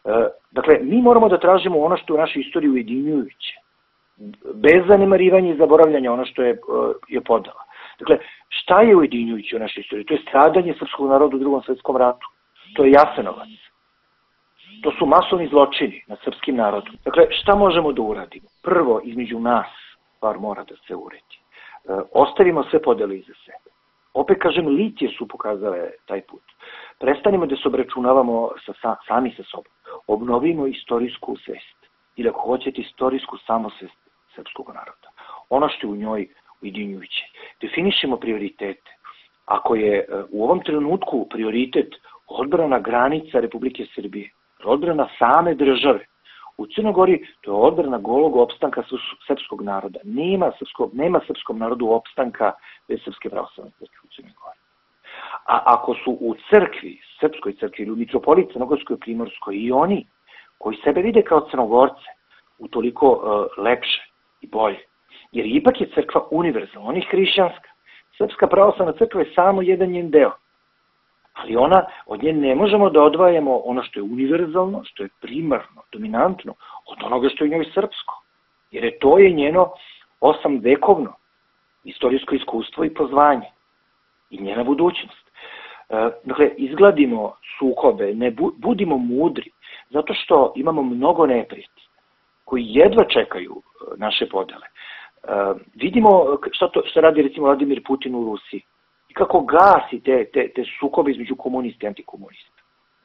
Speaker 2: Dakle, mi moramo da tražimo ono što je u našoj istoriji ujedinjujuće, bez zanemarivanja i zaboravljanja ono što je, je podela. Dakle, šta je ujedinjujuće u našoj istoriji? To je stradanje srpskog naroda u Drugom svetskom ratu. To je Jasenovac. To su masovni zločini nad srpskim narodom. Dakle, šta možemo da uradimo? Prvo, između nas, stvar mora da se uredi. E, ostavimo sve podele iza sebe. Opet kažem, litije su pokazale taj put. Prestanimo da se obračunavamo sa, sa, sami sa sobom. Obnovimo istorijsku svest. Ili ako hoćete, istorijsku samosvest srpskog naroda. Ono što je u njoj ujedinjujuće. Definišemo prioritete. Ako je u ovom trenutku prioritet odbrana granica Republike Srbije, odbrana same države, u Crnoj Gori to je odbrana golog opstanka srpskog naroda. Nema, srpskog, nema srpskom narodu opstanka bez Srpske pravoslavne crkve u Crnoj Gori. A ako su u crkvi, srpskoj crkvi ili u mitropoliji Crnogorskoj i Primorskoj i oni koji sebe vide kao Crnogorce, utoliko uh, lepše i bolje. Jer ipak je crkva univerzalna, ona je hrišćanska. Srpska pravoslavna crkva je samo jedan njen deo. Ali ona, od nje ne možemo da odvajamo ono što je univerzalno, što je primarno, dominantno, od onoga što je u njoj srpsko. Jer je to je njeno osam vekovno istorijsko iskustvo i pozvanje. I njena budućnost. E, dakle, izgladimo sukobe, ne bu, budimo mudri, zato što imamo mnogo neprijatelja koji jedva čekaju naše podele. E, vidimo šta, to, šta radi recimo Vladimir Putin u Rusiji. I kako gasi te, te, te sukobe između komunista i antikomunista.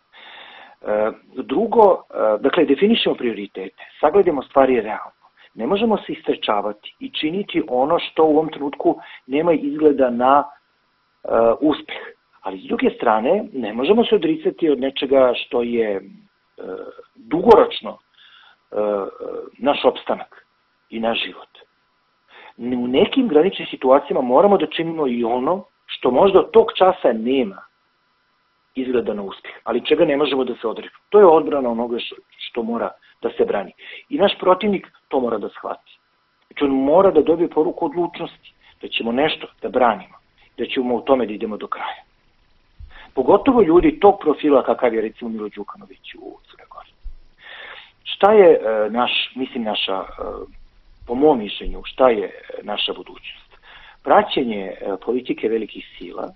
Speaker 2: E, drugo, e, dakle, definišemo prioritete, sagledamo stvari realno. Ne možemo se istrečavati i činiti ono što u ovom trenutku nema izgleda na e, uspeh. Ali s druge strane, ne možemo se odricati od nečega što je e, dugoročno e, naš opstanak i naš život. U nekim graničnim situacijama moramo da činimo i ono što možda od tog časa nema izgleda na uspjeh, ali čega ne možemo da se odreknemo. To je odbrana onoga što mora da se brani. I naš protivnik to mora da shvati. Znači on mora da dobije poruku odlučnosti, da ćemo nešto da branimo, da ćemo u tome da idemo do kraja. Pogotovo ljudi tog profila kakav je recimo Milo Đukanović u Crnoj Gori. Šta je naš, mislim naša, po mom mišljenju, šta je naša budućnost? Praćenje politike velikih sila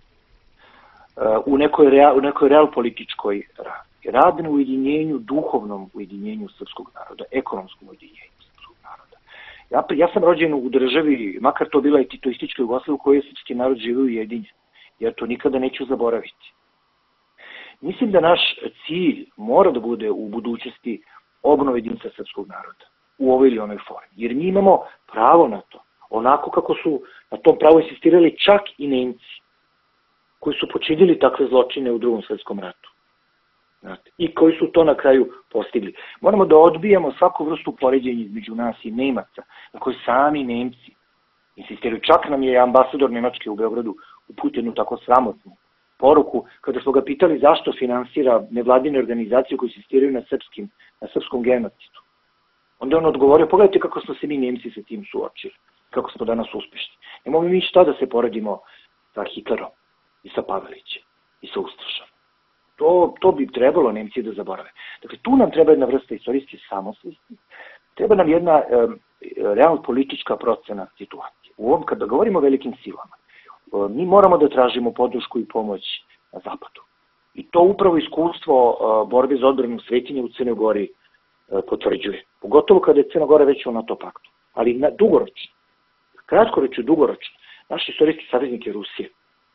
Speaker 2: u nekoj, real, u nekoj real političkoj radi. Rad na ujedinjenju, duhovnom ujedinjenju srpskog naroda, ekonomskom ujedinjenju srpskog naroda. Ja, ja sam rođen u državi, makar to bila i titoistička Jugoslavija, u kojoj je srpski narod živio ujedinjen. Ja to nikada neću zaboraviti. Mislim da naš cilj mora da bude u budućnosti obnova jedinstva srpskog naroda u ovoj ili onoj formi. Jer mi imamo pravo na to. Onako kako su na tom pravu insistirali čak i Nemci, koji su počinili takve zločine u Drugom svetskom ratu. Znate, i koji su to na kraju postigli. Moramo da odbijamo svaku vrstu poređenja između nas i Nemaca, na koji sami Nemci insistiraju. Čak nam je ambasador Nemačke u Beogradu uputio jednu tako sramotnu poruku, kada smo ga pitali zašto finansira nevladine organizacije koji insistiraju na, srpskim, na srpskom genocidu. Onda on odgovorio, pogledajte kako smo se mi Nemci sa tim suočili, kako smo danas uspešni. Nemamo mi šta da se poredimo sa Hitlerom i sa Pavelićem i sa Ustašom. To, to bi trebalo Nemci da zaborave. Dakle, tu nam treba jedna vrsta istorijske samosvesti, treba nam jedna e, realno politička procena situacije. U ovom, kada govorimo o velikim silama, e, mi moramo da tražimo podršku i pomoć na zapadu. I to upravo iskustvo e, borbe za odbranu svetinje u Crnoj Gori e, potvrđuje. Pogotovo kada je Crna Gora već u NATO paktu. Ali na, dugoročno, kratkoročno, dugoročno, naš istorijski saveznik je Rusija.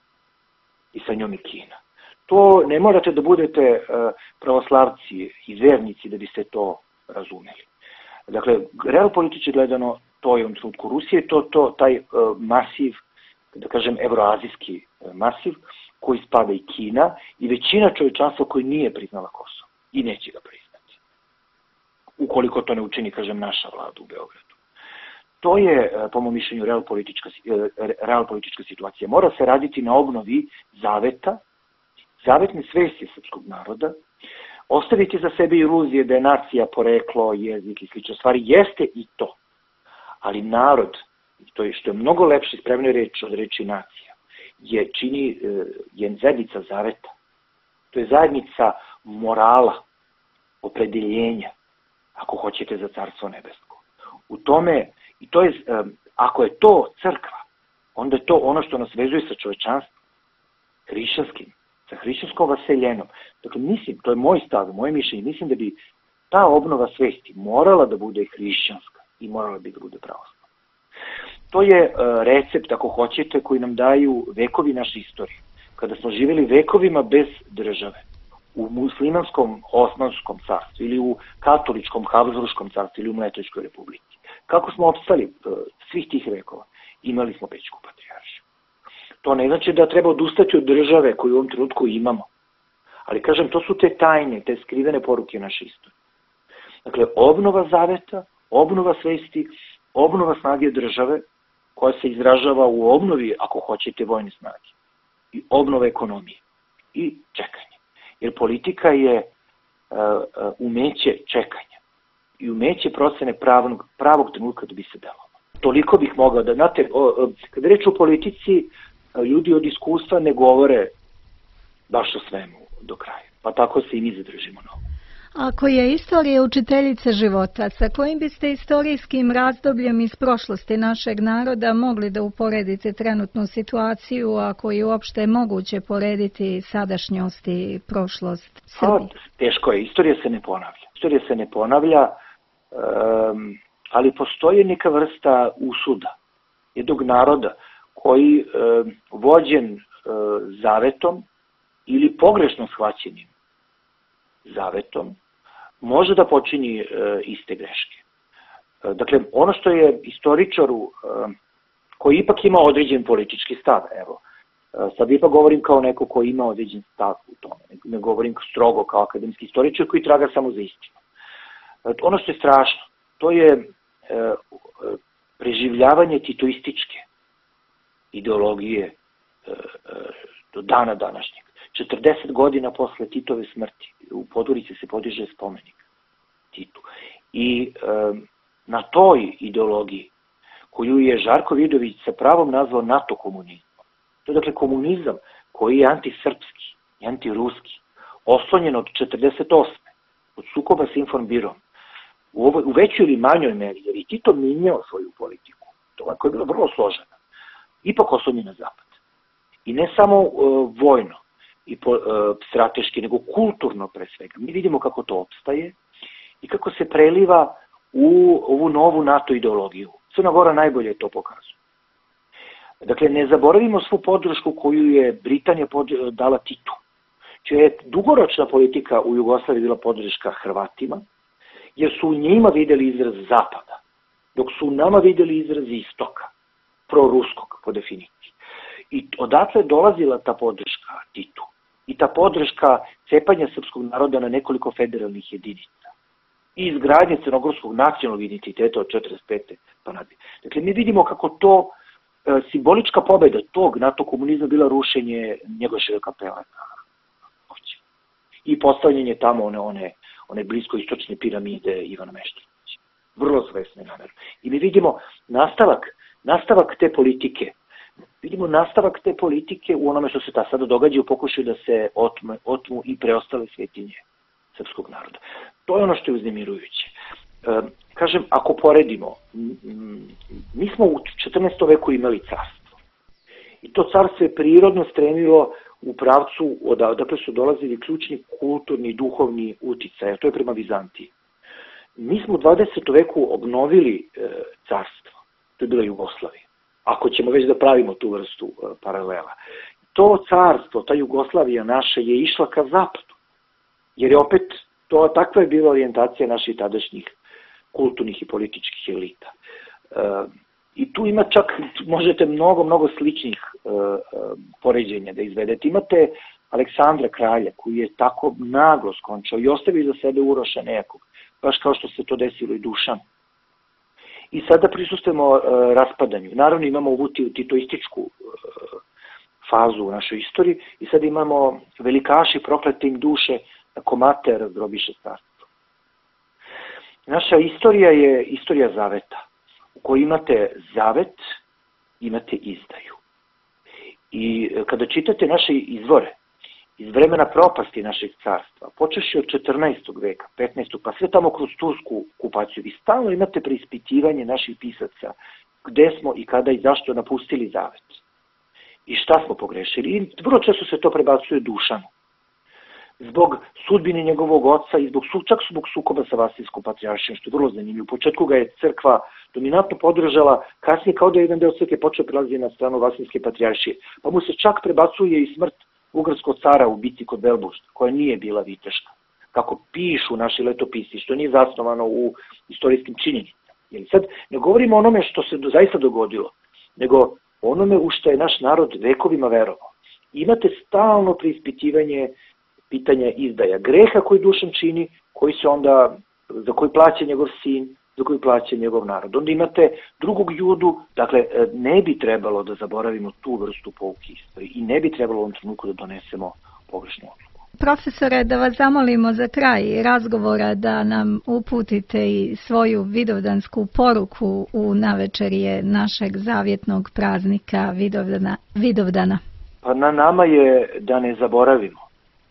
Speaker 2: I sa njom i Kina. To ne morate da budete pravoslavci i vernici da biste to razumeli. Dakle, real politički gledano, to je u trenutku Rusije, to, to taj masiv, da kažem, evroazijski masiv, koji spada i Kina i većina čovječanstva koji nije priznala Kosovo i neće ga priznati. Ukoliko to ne učini, kažem, naša vlada u Beogradu. To je, po mom mišljenju, real politička, real politička situacija. Mora se raditi na obnovi zaveta, zavetne svesti srpskog naroda, ostaviti za sebe iluzije da je nacija poreklo, jezik i slične stvari, jeste i to. Ali narod, to je što je mnogo lepše ispravnoj reči od reči nacija, je čini je zajednica zaveta. To je zajednica morala, opredeljenja, ako hoćete, za Carstvo nebesko. U tome, i to je, ako je to crkva, onda je to ono što nas vezuje sa čovečanstvom, hrišćanskim, sa hrišćanskom vaseljenom. Dakle, mislim, to je moj stav, moje mišljenje, mislim da bi ta obnova svesti morala da bude hrišćanska i morala bi da bude pravoslavna. To je recept, ako hoćete, koji nam daju vekovi naše istorije. Kada smo živjeli vekovima bez države, u muslimanskom Osmanskom carstvu ili u katoličkom Habsburškom carstvu ili u Mletačkoj republici. Kako smo opstali svih tih vekova? Imali smo Pećku patrijaršiju. To ne znači da treba odustati od države koju u ovom trenutku imamo. Ali kažem, to su te tajne, te skrivene poruke naše istorije. Dakle, obnova zaveta, obnova svesti, obnova snage države, koja se izražava u obnovi, ako hoćete, vojne snage. I obnova ekonomije. I čekanje. Jer politika je uh, uh, umeće čekanja. I umeće procene pravog, pravog trenutka da bi se delalo. Toliko bih mogao da, znate, o, o, kada reč o politici, ljudi od iskustva ne govore baš o svemu do kraja. Pa tako se i mi zadržimo na ovo.
Speaker 1: Ako je istorija učiteljica života, sa kojim biste istorijskim razdobljem iz prošlosti našeg naroda mogli da uporedite trenutnu situaciju, ako je uopšte moguće porediti sadašnjost i prošlost Srbije?
Speaker 2: Teško je, istorija se ne ponavlja. Istorija se ne ponavlja, um, ali postoji neka vrsta usuda jednog naroda koji um, vođen um, zavetom ili pogrešno shvaćenim zavetom može da počini e, iste greške. E, dakle, ono što je istoričaru e, koji ipak ima određen politički stav, evo, e, sad ipak govorim kao neko koji ima određen stav u tome, ne, ne govorim strogo kao akademski istoričar koji traga samo za istinu. E, ono što je strašno, to je e, preživljavanje titoističke ideologije e, e, do dana današnjeg. četrdeset godina posle Titove smrti u Podgorici se podiže spomenik Titu. I e, na toj ideologiji, koju je Žarko Vidović sa pravom nazvao NATO komunizmom, to je dakle komunizam koji je antisrpski i antiruski, oslonjen od četrdeset osme od sukoba s Informbirom, u, ovoj, u većoj ili manjoj meri, jer i Tito minjao svoju politiku, to je bilo vrlo složeno, ipak oslonjen na zapad. I ne samo e, vojno, i po, e, strateški, nego kulturno pre svega. Mi vidimo kako to opstaje i kako se preliva u ovu novu NATO ideologiju. Crna Gora najbolje to pokazuje. Dakle, ne zaboravimo svu podršku koju je Britanija pod, dala Titu, čija je dugoročna politika u Jugoslaviji bila podrška Hrvatima, jer su u njima videli izraz zapada, dok su u nama videli izraz istoka, proruskog po definiciji. I odatle je dolazila ta podrška Titu. I ta podrška cepanja srpskog naroda na nekoliko federalnih jedinica. I izgradnje crnogorskog nacionalnog identiteta od četrdeset pete pa nadalje. Dakle, mi vidimo kako to e, simbolička pobeda tog NATO komunizma bila rušenje Njegoševe kapele. I postavljanje tamo one, one, one bliskoistočne piramide Ivana Meštrovića. Vrlo svesne namere. I mi vidimo nastavak, nastavak te politike. Vidimo nastavak te politike u onome što se ta sada događa u pokušaju da se otmu, otmu i preostale svetinje srpskog naroda. To je ono što je uznemirujuće. E, kažem, ako poredimo, mi smo u četrnaestom veku imali carstvo. I to carstvo je prirodno stremilo u pravcu odakle su dolazili ključni kulturni i duhovni uticaj, a to je prema Vizantiji. Mi smo u dvadesetom veku obnovili e, carstvo. To je bila Jugoslavija. Ako ćemo već da pravimo tu vrstu uh, paralela. To carstvo, ta Jugoslavija naša je išla ka zapadu. Jer je opet, to, takva je bila orijentacija naših tadašnjih kulturnih i političkih elita. Uh, I tu ima čak, možete mnogo, mnogo sličnih uh, uh, poređenja da izvedete. Imate Aleksandra kralja, koji je tako naglo skončao i ostavio za sebe Uroša nekog, baš kao što se to desilo i Dušanu. I sada prisustujemo uh, raspadanju. Naravno imamo ovu titoističku uh, fazu u našoj istoriji i sada imamo velikaši proklete im duše komater grobiše carstvo. Naša istorija je istorija zaveta, u kojoj imate zavet, imate izdaju. I kada čitate naše izvore, iz vremena propasti našeg carstva, počeši od četrnaestog veka, petnaestog pa sve tamo kroz tursku okupaciju, vi stalno imate preispitivanje naših pisaca, gde smo i kada i zašto napustili zavet. I šta smo pogrešili. I vrlo često se to prebacuje Dušanu. Zbog sudbine njegovog oca i zbog, čak zbog sukoba sa Vasiljskom patrijaršijom, što je vrlo zanimljivo. U početku ga je crkva dominantno podržala, kasnije kao da je jedan deo crkve počeo prelaziti na stranu Vasiljske patrijaršije. Pa mu se čak prebacuje i smrt ugarskog cara u bici kod Belbušta, koja nije bila viteška. Kako pišu naši letopisi, što nije zasnovano u istorijskim činjenicama. Jer sad ne govorimo o onome što se do, zaista dogodilo, nego onome u što je naš narod vekovima verovao. Imate stalno preispitivanje pitanja izdaja greha koji Dušan čini, koji se onda, za koji plaća njegov sin, za koji plaća njegov narod. Onda imate drugog Judu, dakle ne bi trebalo da zaboravimo tu vrstu pouke istorije i ne bi trebalo u ovom trenutku da donesemo pogrešnu odluku.
Speaker 1: Profesore, da vas zamolimo za kraj razgovora da nam uputite i svoju vidovdansku poruku u navečerje našeg zavjetnog praznika Vidovdana. Vidovdana.
Speaker 2: Pa na nama je da ne zaboravimo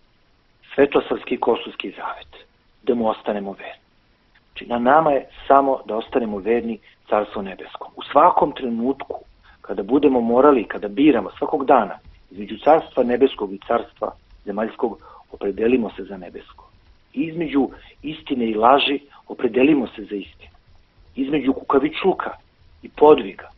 Speaker 2: Svetosavski Kosovski zavet, da mu ostanemo verni. Znači, na nama je samo da ostanemo verni Carstvu nebeskom. U svakom trenutku, kada budemo morali, kada biramo svakog dana između Carstva nebeskog i Carstva zemaljskog, opredelimo se za nebesko. Između istine i laži opredelimo se za istinu. Između kukavičluka i podviga,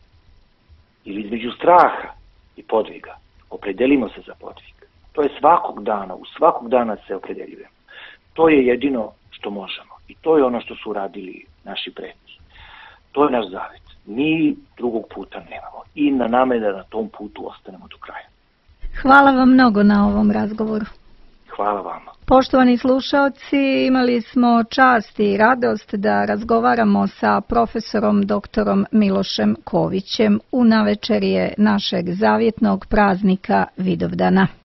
Speaker 2: ili između straha i podviga, opredelimo se za podvig. To je svakog dana, u svakog dana se opredeljujemo. To je jedino što možemo i to je ono što su uradili naši preci. To je naš zavet. Mi drugog puta nemamo i na nama je da na tom putu ostanemo do kraja.
Speaker 1: Hvala vam mnogo na ovom razgovoru.
Speaker 2: Hvala vama.
Speaker 1: Poštovani slušaoci, imali smo čast i radost da razgovaramo sa profesorom doktorom Milošem Kovićem u navečerje našeg zavjetnog praznika Vidovdana.